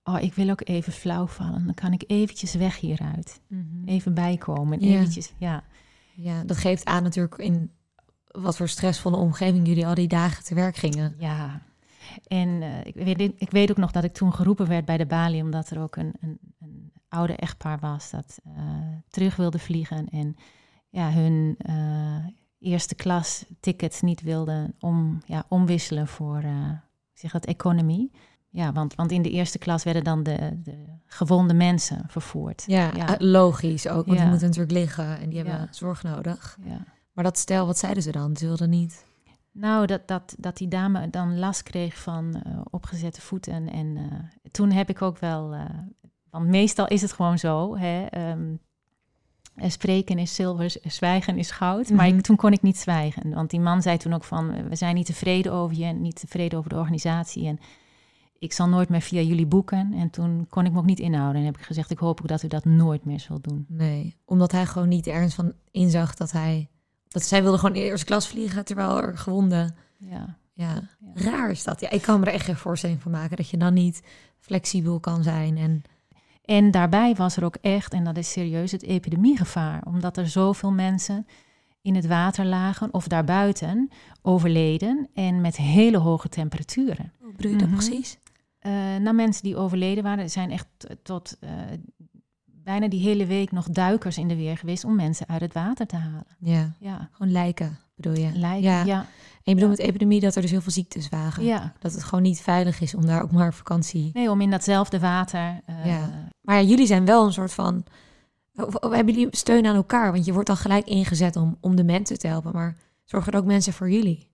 oh, ik wil ook even flauw vallen. Dan kan ik eventjes weg hieruit. Mm-hmm. Even bijkomen. Ja. Eventjes, ja. Ja, dat geeft aan natuurlijk in wat voor stressvolle omgeving jullie al die dagen te werk gingen. Ja. En uh, ik, weet, ik weet ook nog dat ik toen geroepen werd bij de balie, omdat er ook een, een, een oude echtpaar was dat uh, terug wilde vliegen en ja, hun uh, eerste klas tickets niet wilden om, ja, omwisselen voor uh, zeg dat, economie. Ja, want, want in de eerste klas werden dan de, de gewonde mensen vervoerd. Ja, ja. logisch ook, want ja. die moeten natuurlijk liggen en die hebben Ja. zorg nodig. Ja. Maar dat stel, wat zeiden ze dan? Ze wilden niet... Nou, dat, dat, dat die dame dan last kreeg van uh, opgezette voeten. En uh, toen heb ik ook wel... Uh, want meestal is het gewoon zo. Hè, um, spreken is zilver, zwijgen is goud. Mm-hmm. Maar ik, toen kon ik niet zwijgen. Want die man zei toen ook van... we zijn niet tevreden over je en niet tevreden over de organisatie. En ik zal nooit meer via jullie boeken. En toen kon ik me ook niet inhouden. En heb ik gezegd, ik hoop ook dat u dat nooit meer zult doen. Nee, omdat hij gewoon niet ernst van inzag dat hij... Dat zij wilde gewoon eerste klas vliegen, terwijl er gewonden... Ja. Ja. ja, raar is dat. Ja, ik kan me er echt geen voorstelling van maken... dat je dan niet flexibel kan zijn. En, en daarbij was er ook echt, en dat is serieus, het epidemiegevaar. Omdat er zoveel mensen in het water lagen of daarbuiten overleden... en met hele hoge temperaturen. Hoe bedoel je dat mm-hmm. precies? Uh, nou, mensen die overleden waren, zijn echt tot... Uh, bijna die hele week nog duikers in de weer geweest om mensen uit het water te halen. Ja, ja. Gewoon lijken bedoel je? Lijken, ja. ja. En je bedoelt ja. met epidemie dat er dus heel veel ziektes waren. Ja. Dat het gewoon niet veilig is om daar ook maar vakantie... Nee, om in datzelfde water... Uh... Ja. Maar ja, jullie zijn wel een soort van... Of, of hebben jullie steun aan elkaar? Want je wordt dan gelijk ingezet om, om de mensen te helpen. Maar zorgen er ook mensen voor jullie?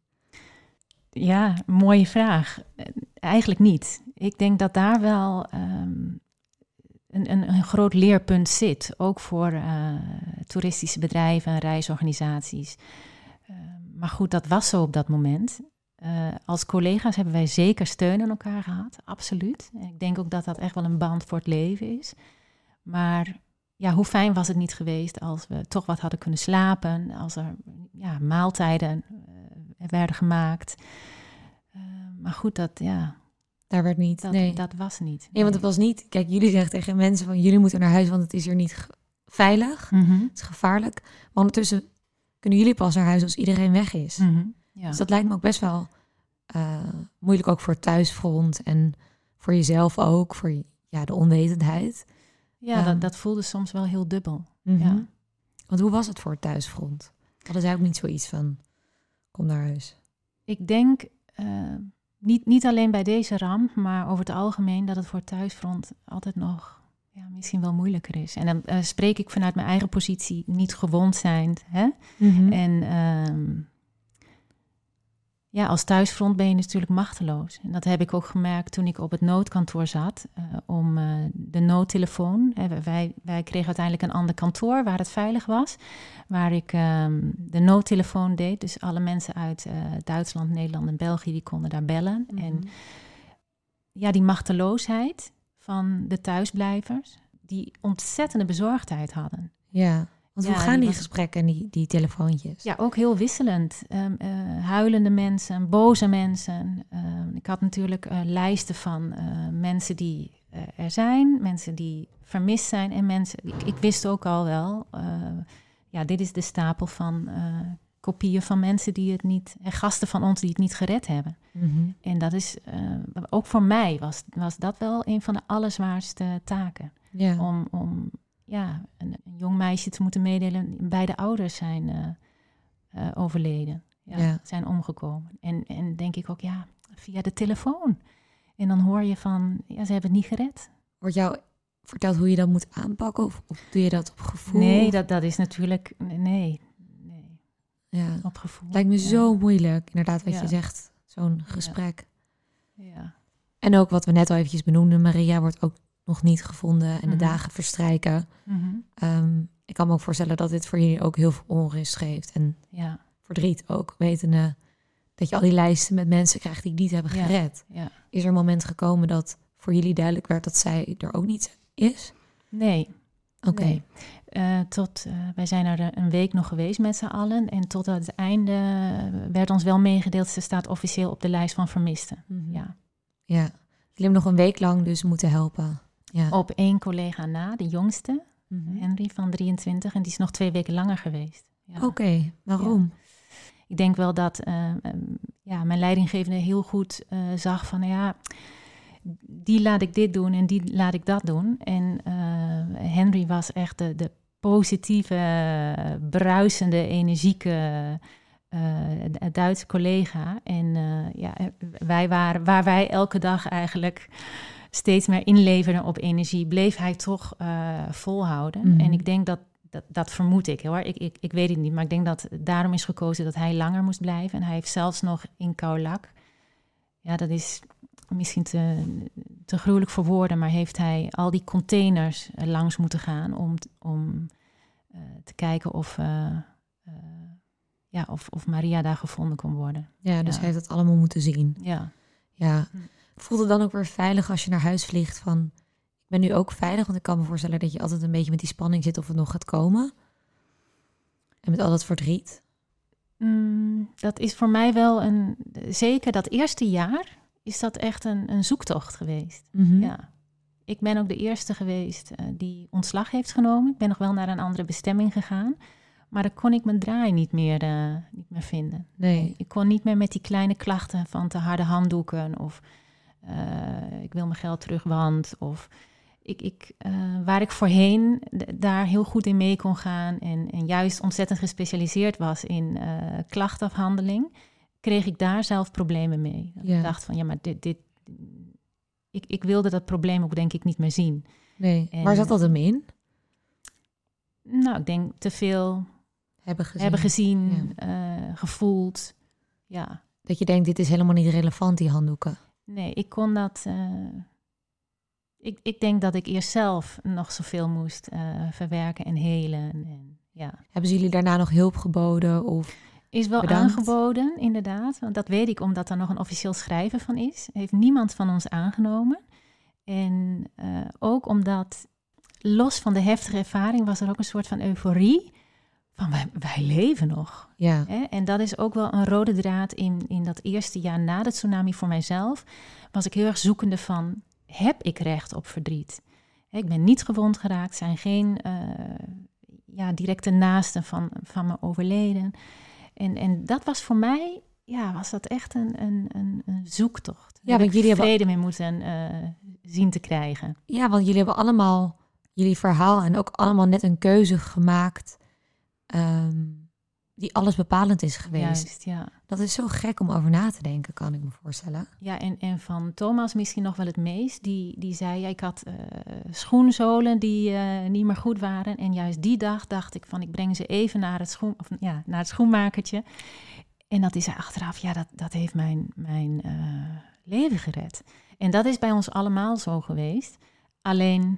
Ja, mooie vraag. Eigenlijk niet. Ik denk dat daar wel... Um... Een, een, een groot leerpunt zit, ook voor uh, toeristische bedrijven en reisorganisaties. Uh, maar goed, dat was zo op dat moment. Uh, als collega's hebben wij zeker steun aan elkaar gehad, absoluut. En ik denk ook dat dat echt wel een band voor het leven is. Maar ja, hoe fijn was het niet geweest als we toch wat hadden kunnen slapen, als er ja, maaltijden uh, werden gemaakt. Uh, maar goed, dat ja... Daar werd niet, dat, nee. Dat was niet. Nee. nee, want het was niet... Kijk, jullie zeggen tegen mensen van... jullie moeten naar huis, want het is hier niet ge- veilig. Mm-hmm. Het is gevaarlijk. Maar ondertussen kunnen jullie pas naar huis als iedereen weg is. Mm-hmm. Ja. Dus dat lijkt me ook best wel uh, moeilijk ook voor het thuisfront... en voor jezelf ook, voor ja, de onwetendheid. Ja, um, dat, dat voelde soms wel heel dubbel. Mm-hmm. Ja. Want hoe was het voor het thuisfront? Hadden zij ook niet zoiets van... kom naar huis? Ik denk... Uh, Niet, niet alleen bij deze ramp, maar over het algemeen dat het voor het thuisfront altijd nog ja, misschien wel moeilijker is. En dan uh, spreek ik vanuit mijn eigen positie, niet gewond zijnd. Hè? Mm-hmm. En um, ja, als thuisfront ben je natuurlijk machteloos. En dat heb ik ook gemerkt toen ik op het noodkantoor zat, uh, om uh, de noodtelefoon. Hè, wij, wij kregen uiteindelijk een ander kantoor waar het veilig was, waar ik um, de noodtelefoon deed. Dus alle mensen uit uh, Duitsland, Nederland en België, die konden daar bellen. Mm-hmm. En ja, die machteloosheid van de thuisblijvers, die ontzettende bezorgdheid hadden. Ja. Want ja, hoe gaan die, die was... gesprekken en die, die telefoontjes? Ja, ook heel wisselend. Um, uh, huilende mensen, boze mensen. Um, ik had natuurlijk uh, lijsten van uh, mensen die uh, er zijn, mensen die vermist zijn en mensen... Ik, ik wist ook al wel, uh, ja, dit is de stapel van uh, kopieën van mensen die het niet... en gasten van ons die het niet gered hebben. Mm-hmm. En dat is, uh, ook voor mij was, was dat wel een van de allerzwaarste taken. Ja. Om... om Ja, een, een jong meisje te moeten meedelen. Beide ouders zijn uh, uh, overleden. Ja, ja. Zijn omgekomen. En, en denk ik ook, ja, via de telefoon. En dan hoor je van, ja, ze hebben het niet gered. Wordt jou verteld hoe je dat moet aanpakken? Of, of doe je dat op gevoel? Nee, dat, dat is natuurlijk, nee. nee. Ja. Op gevoel. Lijkt me ja. zo moeilijk, inderdaad, wat ja. je zegt. Zo'n gesprek. Ja. ja. En ook wat we net al eventjes benoemden. Maria wordt ook nog niet gevonden en mm-hmm. de dagen verstrijken. Mm-hmm. Um, ik kan me ook voorstellen dat dit voor jullie ook heel veel onrust geeft. En ja. verdriet ook, wetende dat je al die lijsten met mensen krijgt die niet hebben gered. Ja. Ja. Is er een moment gekomen dat voor jullie duidelijk werd dat zij er ook niet is? Nee. Oké. Okay. Nee. Uh, tot, uh, wij zijn er een week nog geweest met z'n allen. En tot het einde werd ons wel meegedeeld, ze staat officieel op de lijst van vermisten. Mm-hmm. Ja. Ja. hebben nog een week lang dus moeten helpen. Ja. Op één collega na, de jongste, Mm-hmm. Henry van drieëntwintig. En die is nog twee weken langer geweest. Ja. Oké, okay, waarom? Ja. Ik denk wel dat uh, um, ja, mijn leidinggevende heel goed uh, zag van... Nou ja, die laat ik dit doen en die laat ik dat doen. En uh, Henry was echt de, de positieve, bruisende, energieke uh, Duitse collega. En uh, ja, wij waren, waar wij elke dag eigenlijk steeds meer inleverden op energie, bleef hij toch uh, volhouden. Mm-hmm. En ik denk dat, dat, dat vermoed ik hoor. Ik, ik, ik weet het niet, maar ik denk dat daarom is gekozen dat hij langer moest blijven. En hij heeft zelfs nog in Kaolack, ja, dat is misschien te, te gruwelijk voor woorden, maar heeft hij al die containers uh, langs moeten gaan om, om uh, te kijken of, uh, uh, ja, of, of Maria daar gevonden kon worden. Ja, dus ja. hij heeft het allemaal moeten zien. Ja. Ja. Voelt het dan ook weer veilig als je naar huis vliegt van... ik ben nu ook veilig, want ik kan me voorstellen dat je altijd een beetje met die spanning zit of het nog gaat komen. En met al dat verdriet. Mm, dat is voor mij wel een... Zeker dat eerste jaar is dat echt een, een zoektocht geweest. Mm-hmm. Ja. Ik ben ook de eerste geweest uh, die ontslag heeft genomen. Ik ben nog wel naar een andere bestemming gegaan. Maar dan kon ik mijn draai niet meer, uh, niet meer vinden. Nee. Ik kon niet meer met die kleine klachten van te harde handdoeken of... Uh, ik wil mijn geld terug, want of ik, ik, uh, waar ik voorheen d- daar heel goed in mee kon gaan en, en juist ontzettend gespecialiseerd was in uh, klachtafhandeling, kreeg ik daar zelf problemen mee. Ja. Ik dacht van ja, maar dit, dit ik, ik wilde dat probleem ook denk ik niet meer zien. Nee. En, waar zat dat hem in? Nou, ik denk te veel hebben gezien, hebben gezien ja. uh, gevoeld. Ja. Dat je denkt, dit is helemaal niet relevant, die handdoeken. Nee, ik kon dat... Uh, ik, ik denk dat ik eerst zelf nog zoveel moest uh, verwerken en helen. En, ja. Hebben ze jullie daarna nog hulp geboden? Of is wel bedankt? Aangeboden, inderdaad. Want dat weet ik, omdat er nog een officieel schrijven van is. Heeft niemand van ons aangenomen. En uh, ook omdat, los van de heftige ervaring, was er ook een soort van euforie. Van wij, wij leven nog. Ja. Hè? En dat is ook wel een rode draad in, in dat eerste jaar na de tsunami voor mijzelf. Was ik heel erg zoekende van, heb ik recht op verdriet? Hè, ik ben niet gewond geraakt, zijn geen uh, ja, directe naasten van, van me overleden. En, en dat was voor mij, ja, was dat echt een, een, een, een zoektocht. Ja, want jullie hebben vrede mee moeten uh, zien te krijgen. Ja, want jullie hebben allemaal jullie verhaal en ook allemaal net een keuze gemaakt... Um, die alles bepalend is geweest. Juist, ja. Dat is zo gek om over na te denken, kan ik me voorstellen. Ja, en, en van Thomas misschien nog wel het meest. Die, die zei, ja, ik had uh, schoenzolen die uh, niet meer goed waren. En juist die dag dacht ik van, ik breng ze even naar het, schoen, of, ja, naar het schoenmakertje. En dat is achteraf, ja, dat, dat heeft mijn, mijn uh, leven gered. En dat is bij ons allemaal zo geweest. Alleen,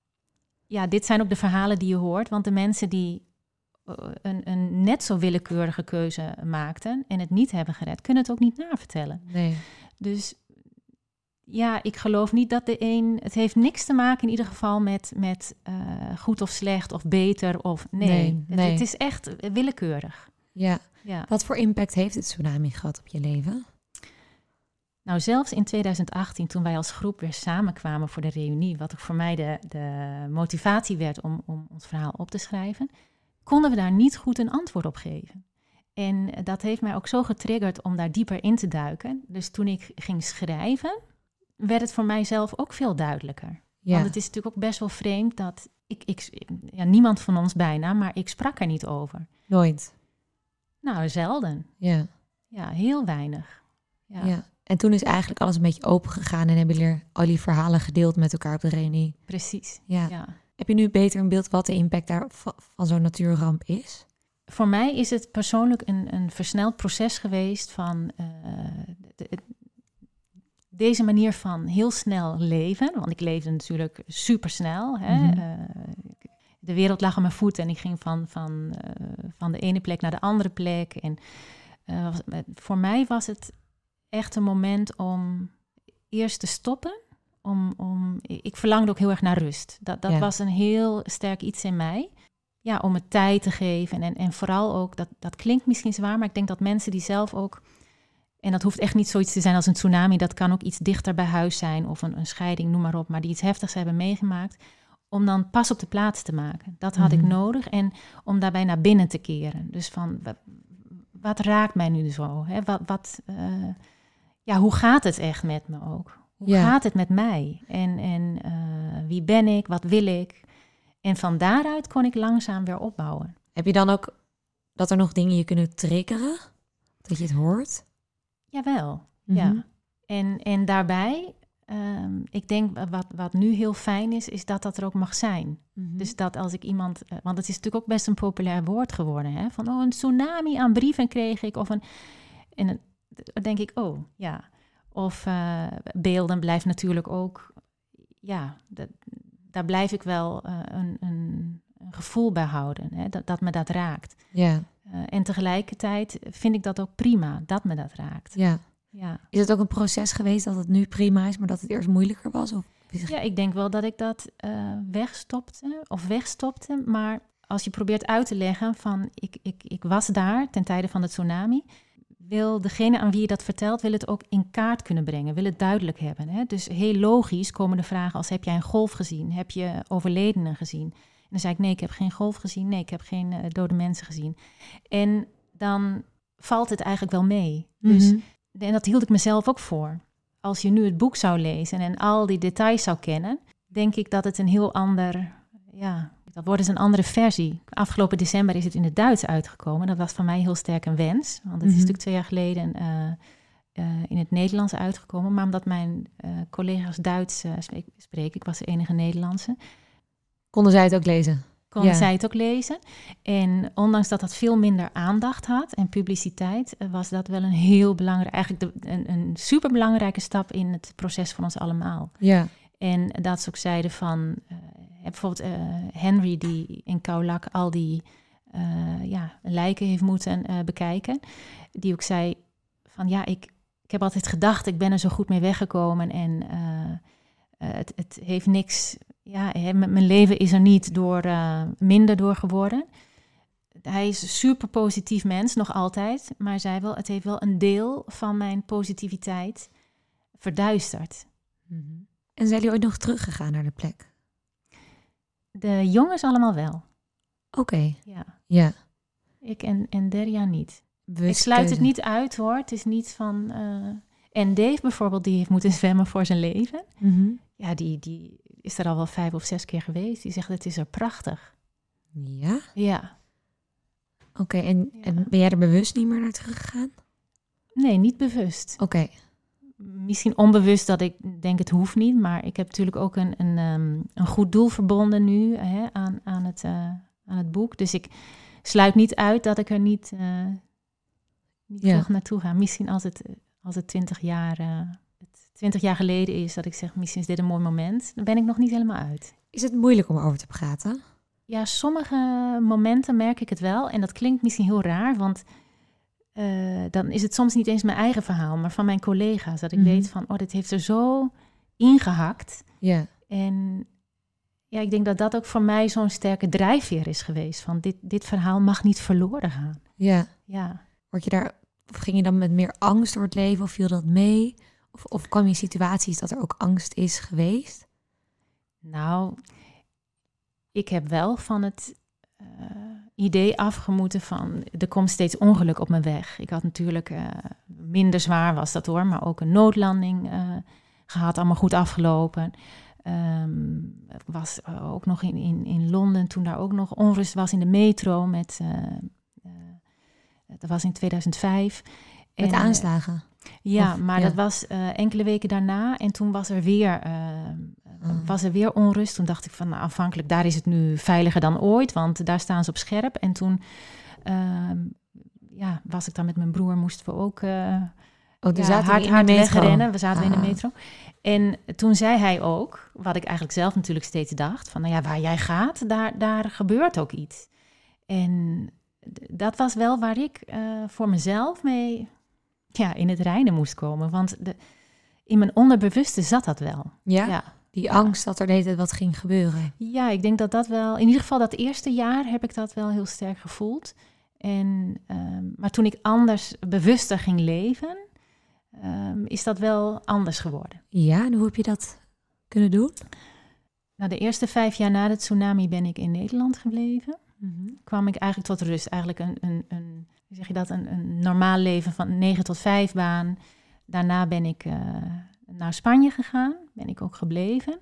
ja, dit zijn ook de verhalen die je hoort. Want de mensen die Een, een net zo willekeurige keuze maakten en het niet hebben gered, kunnen het ook niet navertellen. Nee. Dus ja, ik geloof niet dat de een... Het heeft niks te maken in ieder geval met, met uh, goed of slecht of beter of... Nee, nee, het, nee. het is echt willekeurig. Ja. Ja. Wat voor impact heeft het tsunami gehad op je leven? Nou, zelfs in tweeduizend achttien, toen wij als groep weer samenkwamen voor de reunie, wat ook voor mij de, de motivatie werd om, om ons verhaal op te schrijven, konden we daar niet goed een antwoord op geven. En dat heeft mij ook zo getriggerd om daar dieper in te duiken. Dus toen ik ging schrijven, werd het voor mijzelf ook veel duidelijker. Ja. Want het is natuurlijk ook best wel vreemd dat... Ik, ik, ja, niemand van ons bijna, maar ik sprak er niet over. Nooit? Nou, zelden. Ja. Ja, heel weinig. Ja. Ja. En toen is eigenlijk alles een beetje open gegaan en hebben jullie al die verhalen gedeeld met elkaar op de reunie. Precies, Ja. ja. Heb je nu beter een beeld wat de impact daar van, van zo'n natuurramp is? Voor mij is het persoonlijk een, een versneld proces geweest van uh, de, de, deze manier van heel snel leven. Want ik leefde natuurlijk supersnel. Hè? Mm-hmm. Uh, de wereld lag aan mijn voeten en ik ging van, van, uh, van de ene plek naar de andere plek. En uh, was, voor mij was het echt een moment om eerst te stoppen. Om, om, ik verlangde ook heel erg naar rust. Dat, dat ja. was een heel sterk iets in mij. Ja, om het tijd te geven. En, en vooral ook, dat, dat klinkt misschien zwaar, maar ik denk dat mensen die zelf ook En dat hoeft echt niet zoiets te zijn als een tsunami. Dat kan ook iets dichter bij huis zijn of een, een scheiding, noem maar op. Maar die iets heftigs hebben meegemaakt. Om dan pas op de plaats te maken. Dat had mm-hmm. ik nodig. En om daarbij naar binnen te keren. Dus van, wat, wat raakt mij nu zo? Hè? Wat, wat, uh, ja, hoe gaat het echt met me ook? Hoe ja. gaat het met mij? En, en uh, wie ben ik? Wat wil ik? En van daaruit kon ik langzaam weer opbouwen. Heb je dan ook dat er nog dingen je kunnen triggeren? Dat je het hoort? Jawel, mm-hmm. ja. En, en daarbij, um, ik denk wat, wat nu heel fijn is, is dat dat er ook mag zijn. Mm-hmm. Dus dat als ik iemand, uh, want het is natuurlijk ook best een populair woord geworden, hè? Van oh, een tsunami aan brieven kreeg ik. Of een, en dan denk ik, oh, ja. Of uh, beelden blijft natuurlijk ook, ja, dat, daar blijf ik wel uh, een, een, een gevoel bij houden, hè? Dat, dat me dat raakt. Ja. Uh, en tegelijkertijd vind ik dat ook prima, dat me dat raakt. Ja. Ja. Is het ook een proces geweest dat het nu prima is, maar dat het eerst moeilijker was? Of is het... Ja, ik denk wel dat ik dat uh, wegstopte of wegstopte. Maar als je probeert uit te leggen van ik, ik, ik was daar ten tijde van de tsunami, wil degene aan wie je dat vertelt, wil het ook in kaart kunnen brengen, wil het duidelijk hebben. Hè? Dus heel logisch komen de vragen als heb jij een golf gezien? Heb je overledenen gezien? En dan zei ik, nee, ik heb geen golf gezien. Nee, ik heb geen uh, dode mensen gezien. En dan valt het eigenlijk wel mee. Mm-hmm. Dus, en dat hield ik mezelf ook voor. Als je nu het boek zou lezen en al die details zou kennen, denk ik dat het een heel ander, ja, dat wordt dus een andere versie. Afgelopen december is het in het Duits uitgekomen. Dat was voor mij heel sterk een wens. Want het mm-hmm. is natuurlijk twee jaar geleden uh, uh, in het Nederlands uitgekomen. Maar omdat mijn uh, collega's Duits uh, spreken, ik was de enige Nederlandse, konden zij het ook lezen? Konden ja. zij het ook lezen. En ondanks dat dat veel minder aandacht had en publiciteit, was dat wel een heel belangrijk, eigenlijk de, een, een superbelangrijke stap in het proces van ons allemaal. Ja. En dat ze ook zeiden van, uh, bijvoorbeeld uh, Henry die in Kaolack al die uh, ja, lijken heeft moeten uh, bekijken, die ook zei van ja, ik, ik heb altijd gedacht, ik ben er zo goed mee weggekomen en uh, uh, het, het heeft niks. Ja, he, mijn leven is er niet door uh, minder door geworden. Hij is een super positief mens, nog altijd. Maar zei wel, het heeft wel een deel van mijn positiviteit verduisterd. Mm-hmm. En zijn jullie ooit nog teruggegaan naar de plek? De jongens allemaal wel. Oké. Okay. Ja. ja. Ik en, en Derja niet. Bewust ik sluit keuze. het niet uit hoor. Het is niet van... Uh... En Dave bijvoorbeeld, die heeft moeten zwemmen voor zijn leven. Mm-hmm. Ja, die... die is er al wel vijf of zes keer geweest. Die zegt, het is er prachtig. Ja? Ja. Oké, okay, en, ja. en ben jij er bewust niet meer naar teruggegaan? Nee, niet bewust. Oké. Okay. Misschien onbewust dat ik denk, het hoeft niet. Maar ik heb natuurlijk ook een, een, um, een goed doel verbonden nu hè, aan, aan, het, uh, aan het boek. Dus ik sluit niet uit dat ik er niet, uh, niet ja. toch naartoe ga. Misschien als het, als het twintig jaar... Uh, twintig jaar geleden is dat ik zeg, misschien is dit een mooi moment. Dan ben ik nog niet helemaal uit. Is het moeilijk om over te praten? Ja, sommige momenten merk ik het wel. En dat klinkt misschien heel raar, want uh, dan is het soms niet eens mijn eigen verhaal, maar van mijn collega's. Dat ik mm-hmm. weet van, oh, dit heeft er zo ingehakt. Ja. En ja, ik denk dat dat ook voor mij zo'n sterke drijfveer is geweest. Van dit, dit verhaal mag niet verloren gaan. Ja. Ja. Word je daar, of ging je dan met meer angst door het leven of viel dat mee? Of, of kwam je in situaties dat er ook angst is geweest? Nou, ik heb wel van het uh, idee afgemoeten van... er komt steeds ongeluk op mijn weg. Ik had natuurlijk, uh, minder zwaar was dat hoor... maar ook een noodlanding uh, gehad, allemaal goed afgelopen. Um, ik was uh, ook nog in, in, in Londen toen daar ook nog onrust was in de metro. Met, uh, uh, dat was in tweeduizend vijf. Met en, aanslagen? Uh, Ja, of, maar ja. dat was uh, enkele weken daarna en toen was er weer, uh, mm. was er weer onrust. Toen dacht ik van, nou, afhankelijk, daar is het nu veiliger dan ooit, want daar staan ze op scherp. En toen uh, ja, was ik dan met mijn broer, moesten we ook uh, oh, ja, zaten hard, we hard in de metro. wegrennen. We zaten ah. in de metro. En toen zei hij ook, wat ik eigenlijk zelf natuurlijk steeds dacht, van nou ja, waar jij gaat, daar, daar gebeurt ook iets. En d- dat was wel waar ik uh, voor mezelf mee... ja, in het reine moest komen. Want de, in mijn onderbewuste zat dat wel. Ja? Ja. Die angst dat er de hele tijd wat ging gebeuren. Ja, ik denk dat dat wel... in ieder geval dat eerste jaar heb ik dat wel heel sterk gevoeld. En, um, maar toen ik anders, bewuster ging leven... um, is dat wel anders geworden. Ja, en hoe heb je dat kunnen doen? Nou, de eerste vijf jaar na de tsunami ben ik in Nederland gebleven. Mm-hmm. Kwam ik eigenlijk tot rust. Eigenlijk een, een, een, hoe zeg je dat, een, een normaal leven van negen tot vijf baan. Daarna ben ik uh, naar Spanje gegaan. Ben ik ook gebleven.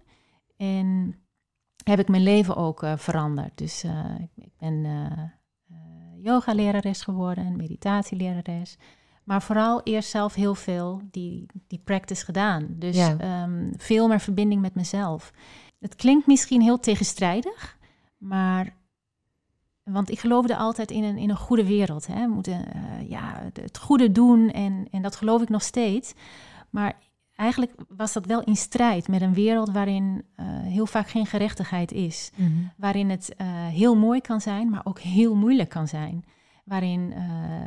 En heb ik mijn leven ook uh, veranderd. Dus uh, ik, ik ben uh, uh, yoga-lerares geworden, meditatielerares. Maar vooral eerst zelf heel veel die, die practice gedaan. Dus ja. um, veel meer verbinding met mezelf. Het klinkt misschien heel tegenstrijdig, maar... Want ik geloofde altijd in een, in een goede wereld. Hè. We moeten uh, ja, het goede doen en, en dat geloof ik nog steeds. Maar eigenlijk was dat wel in strijd met een wereld waarin uh, heel vaak geen gerechtigheid is. Mm-hmm. Waarin het uh, heel mooi kan zijn, maar ook heel moeilijk kan zijn. Waarin uh,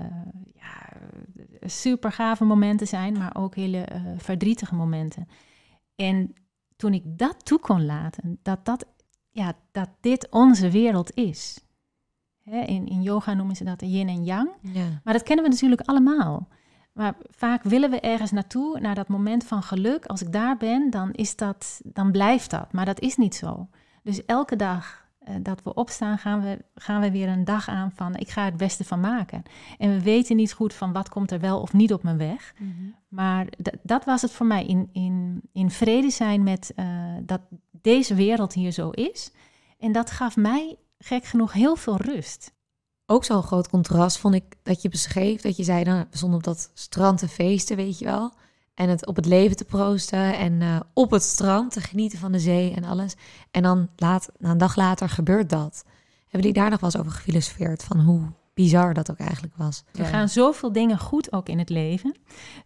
ja, super gave momenten zijn, maar ook hele uh, verdrietige momenten. En toen ik dat toe kon laten, dat, dat, ja, dat dit onze wereld is. Hè, in, in yoga noemen ze dat de yin en yang. Ja. Maar dat kennen we natuurlijk allemaal. Maar vaak willen we ergens naartoe, naar dat moment van geluk. Als ik daar ben, dan, is dat, dan blijft dat. Maar dat is niet zo. Dus elke dag uh, dat we opstaan, gaan we, gaan we weer een dag aan van... ik ga er het beste van maken. En we weten niet goed van wat komt er wel of niet op mijn weg. Mm-hmm. Maar d- dat was het voor mij. In, in, in vrede zijn met uh, dat deze wereld hier zo is. En dat gaf mij, gek genoeg, heel veel rust. Ook zo'n groot contrast vond ik dat je beschreef. Dat je zei, dan we stonden op dat strand te feesten, weet je wel. En het op het leven te proosten. En uh, op het strand te genieten van de zee en alles. En dan laat, na een dag later gebeurt dat. Hebben jullie daar nog wel eens over gefilosofeerd? Van hoe bizar dat ook eigenlijk was? Er gaan zoveel dingen goed ook in het leven.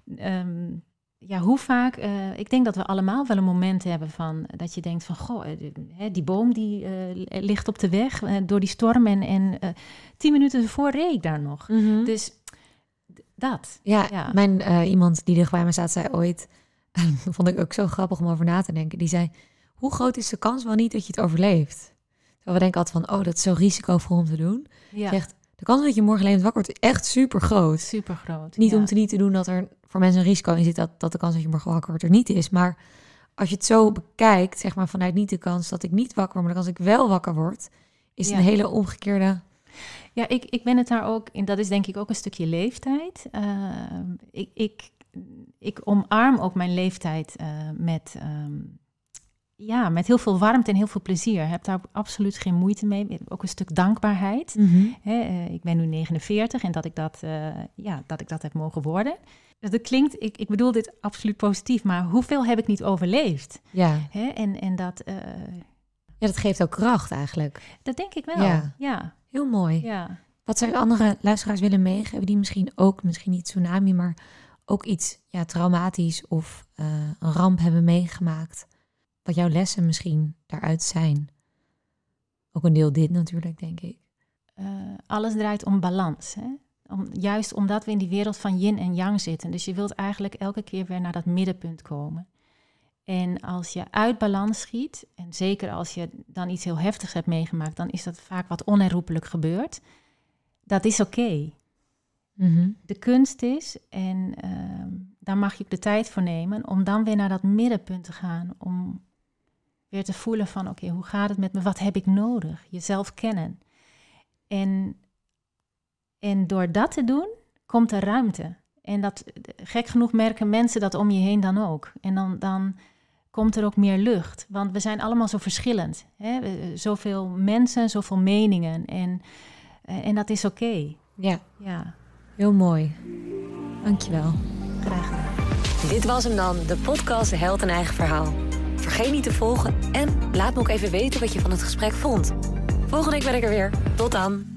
Um, ja, hoe vaak... Uh, ik denk dat we allemaal wel een moment hebben van... dat je denkt van... goh, die, die boom die uh, ligt op de weg uh, door die storm... en, en uh, tien minuten ervoor reed ik daar nog. Mm-hmm. Dus dat. Ja, ja. Mijn, uh, iemand die dicht bij me staat zei ooit... dat vond ik ook zo grappig om over na te denken. Die zei, hoe groot is de kans wel niet dat je het overleeft? Terwijl we denken altijd van... oh, dat is zo'n risicovol om te doen. Ja. Zegt, de kans dat je morgen levend wakker wordt is echt super groot. Super groot. Niet ja. om te niet te doen dat er voor mensen een risico in zit... dat, dat de kans dat je morgen wakker wordt er niet is. Maar als je het zo bekijkt, zeg maar vanuit niet de kans dat ik niet wakker word... maar de kans dat ik wel wakker word... is ja. een hele omgekeerde... Ja, ik, ik ben het daar ook... en dat is denk ik ook een stukje leeftijd. Uh, ik, ik, ik omarm ook mijn leeftijd uh, met... Um, Ja, met heel veel warmte en heel veel plezier. Ik heb daar absoluut geen moeite mee. Ook een stuk dankbaarheid. Mm-hmm. He, uh, ik ben nu negenenveertig en dat ik dat, uh, ja, dat ik dat heb mogen worden. Dus dat klinkt, ik, ik bedoel dit absoluut positief, maar hoeveel heb ik niet overleefd? Ja. He, en, en dat... Uh, ja, dat geeft ook kracht eigenlijk. Dat denk ik wel, ja. ja. Heel mooi. Ja. Wat zou je andere luisteraars willen meegeven die misschien ook, misschien niet tsunami, maar ook iets ja, traumatisch of uh, een ramp hebben meegemaakt? Wat jouw lessen misschien daaruit zijn. Ook een deel dit natuurlijk, denk ik. Uh, alles draait om balans. Hè? Om, juist omdat we in die wereld van yin en yang zitten. Dus je wilt eigenlijk elke keer weer naar dat middenpunt komen. En als je uit balans schiet, en zeker als je dan iets heel heftigs hebt meegemaakt... dan is dat vaak wat onherroepelijk gebeurd. Dat is oké. Okay. Mm-hmm. De kunst is, en uh, daar mag je de tijd voor nemen... om dan weer naar dat middenpunt te gaan... om weer te voelen van, oké, okay, hoe gaat het met me? Wat heb ik nodig? Jezelf kennen. En, en door dat te doen, komt er ruimte. En dat, gek genoeg merken mensen dat om je heen dan ook. En dan, dan komt er ook meer lucht. Want we zijn allemaal zo verschillend. Hè? Zoveel mensen, zoveel meningen. En, en dat is oké. Okay. Ja. Ja, heel mooi. Dankjewel. Graag gedaan. Dit was hem dan, de podcast Held een Eigen Verhaal. Vergeet niet te volgen en laat me ook even weten wat je van het gesprek vond. Volgende week ben ik er weer. Tot dan.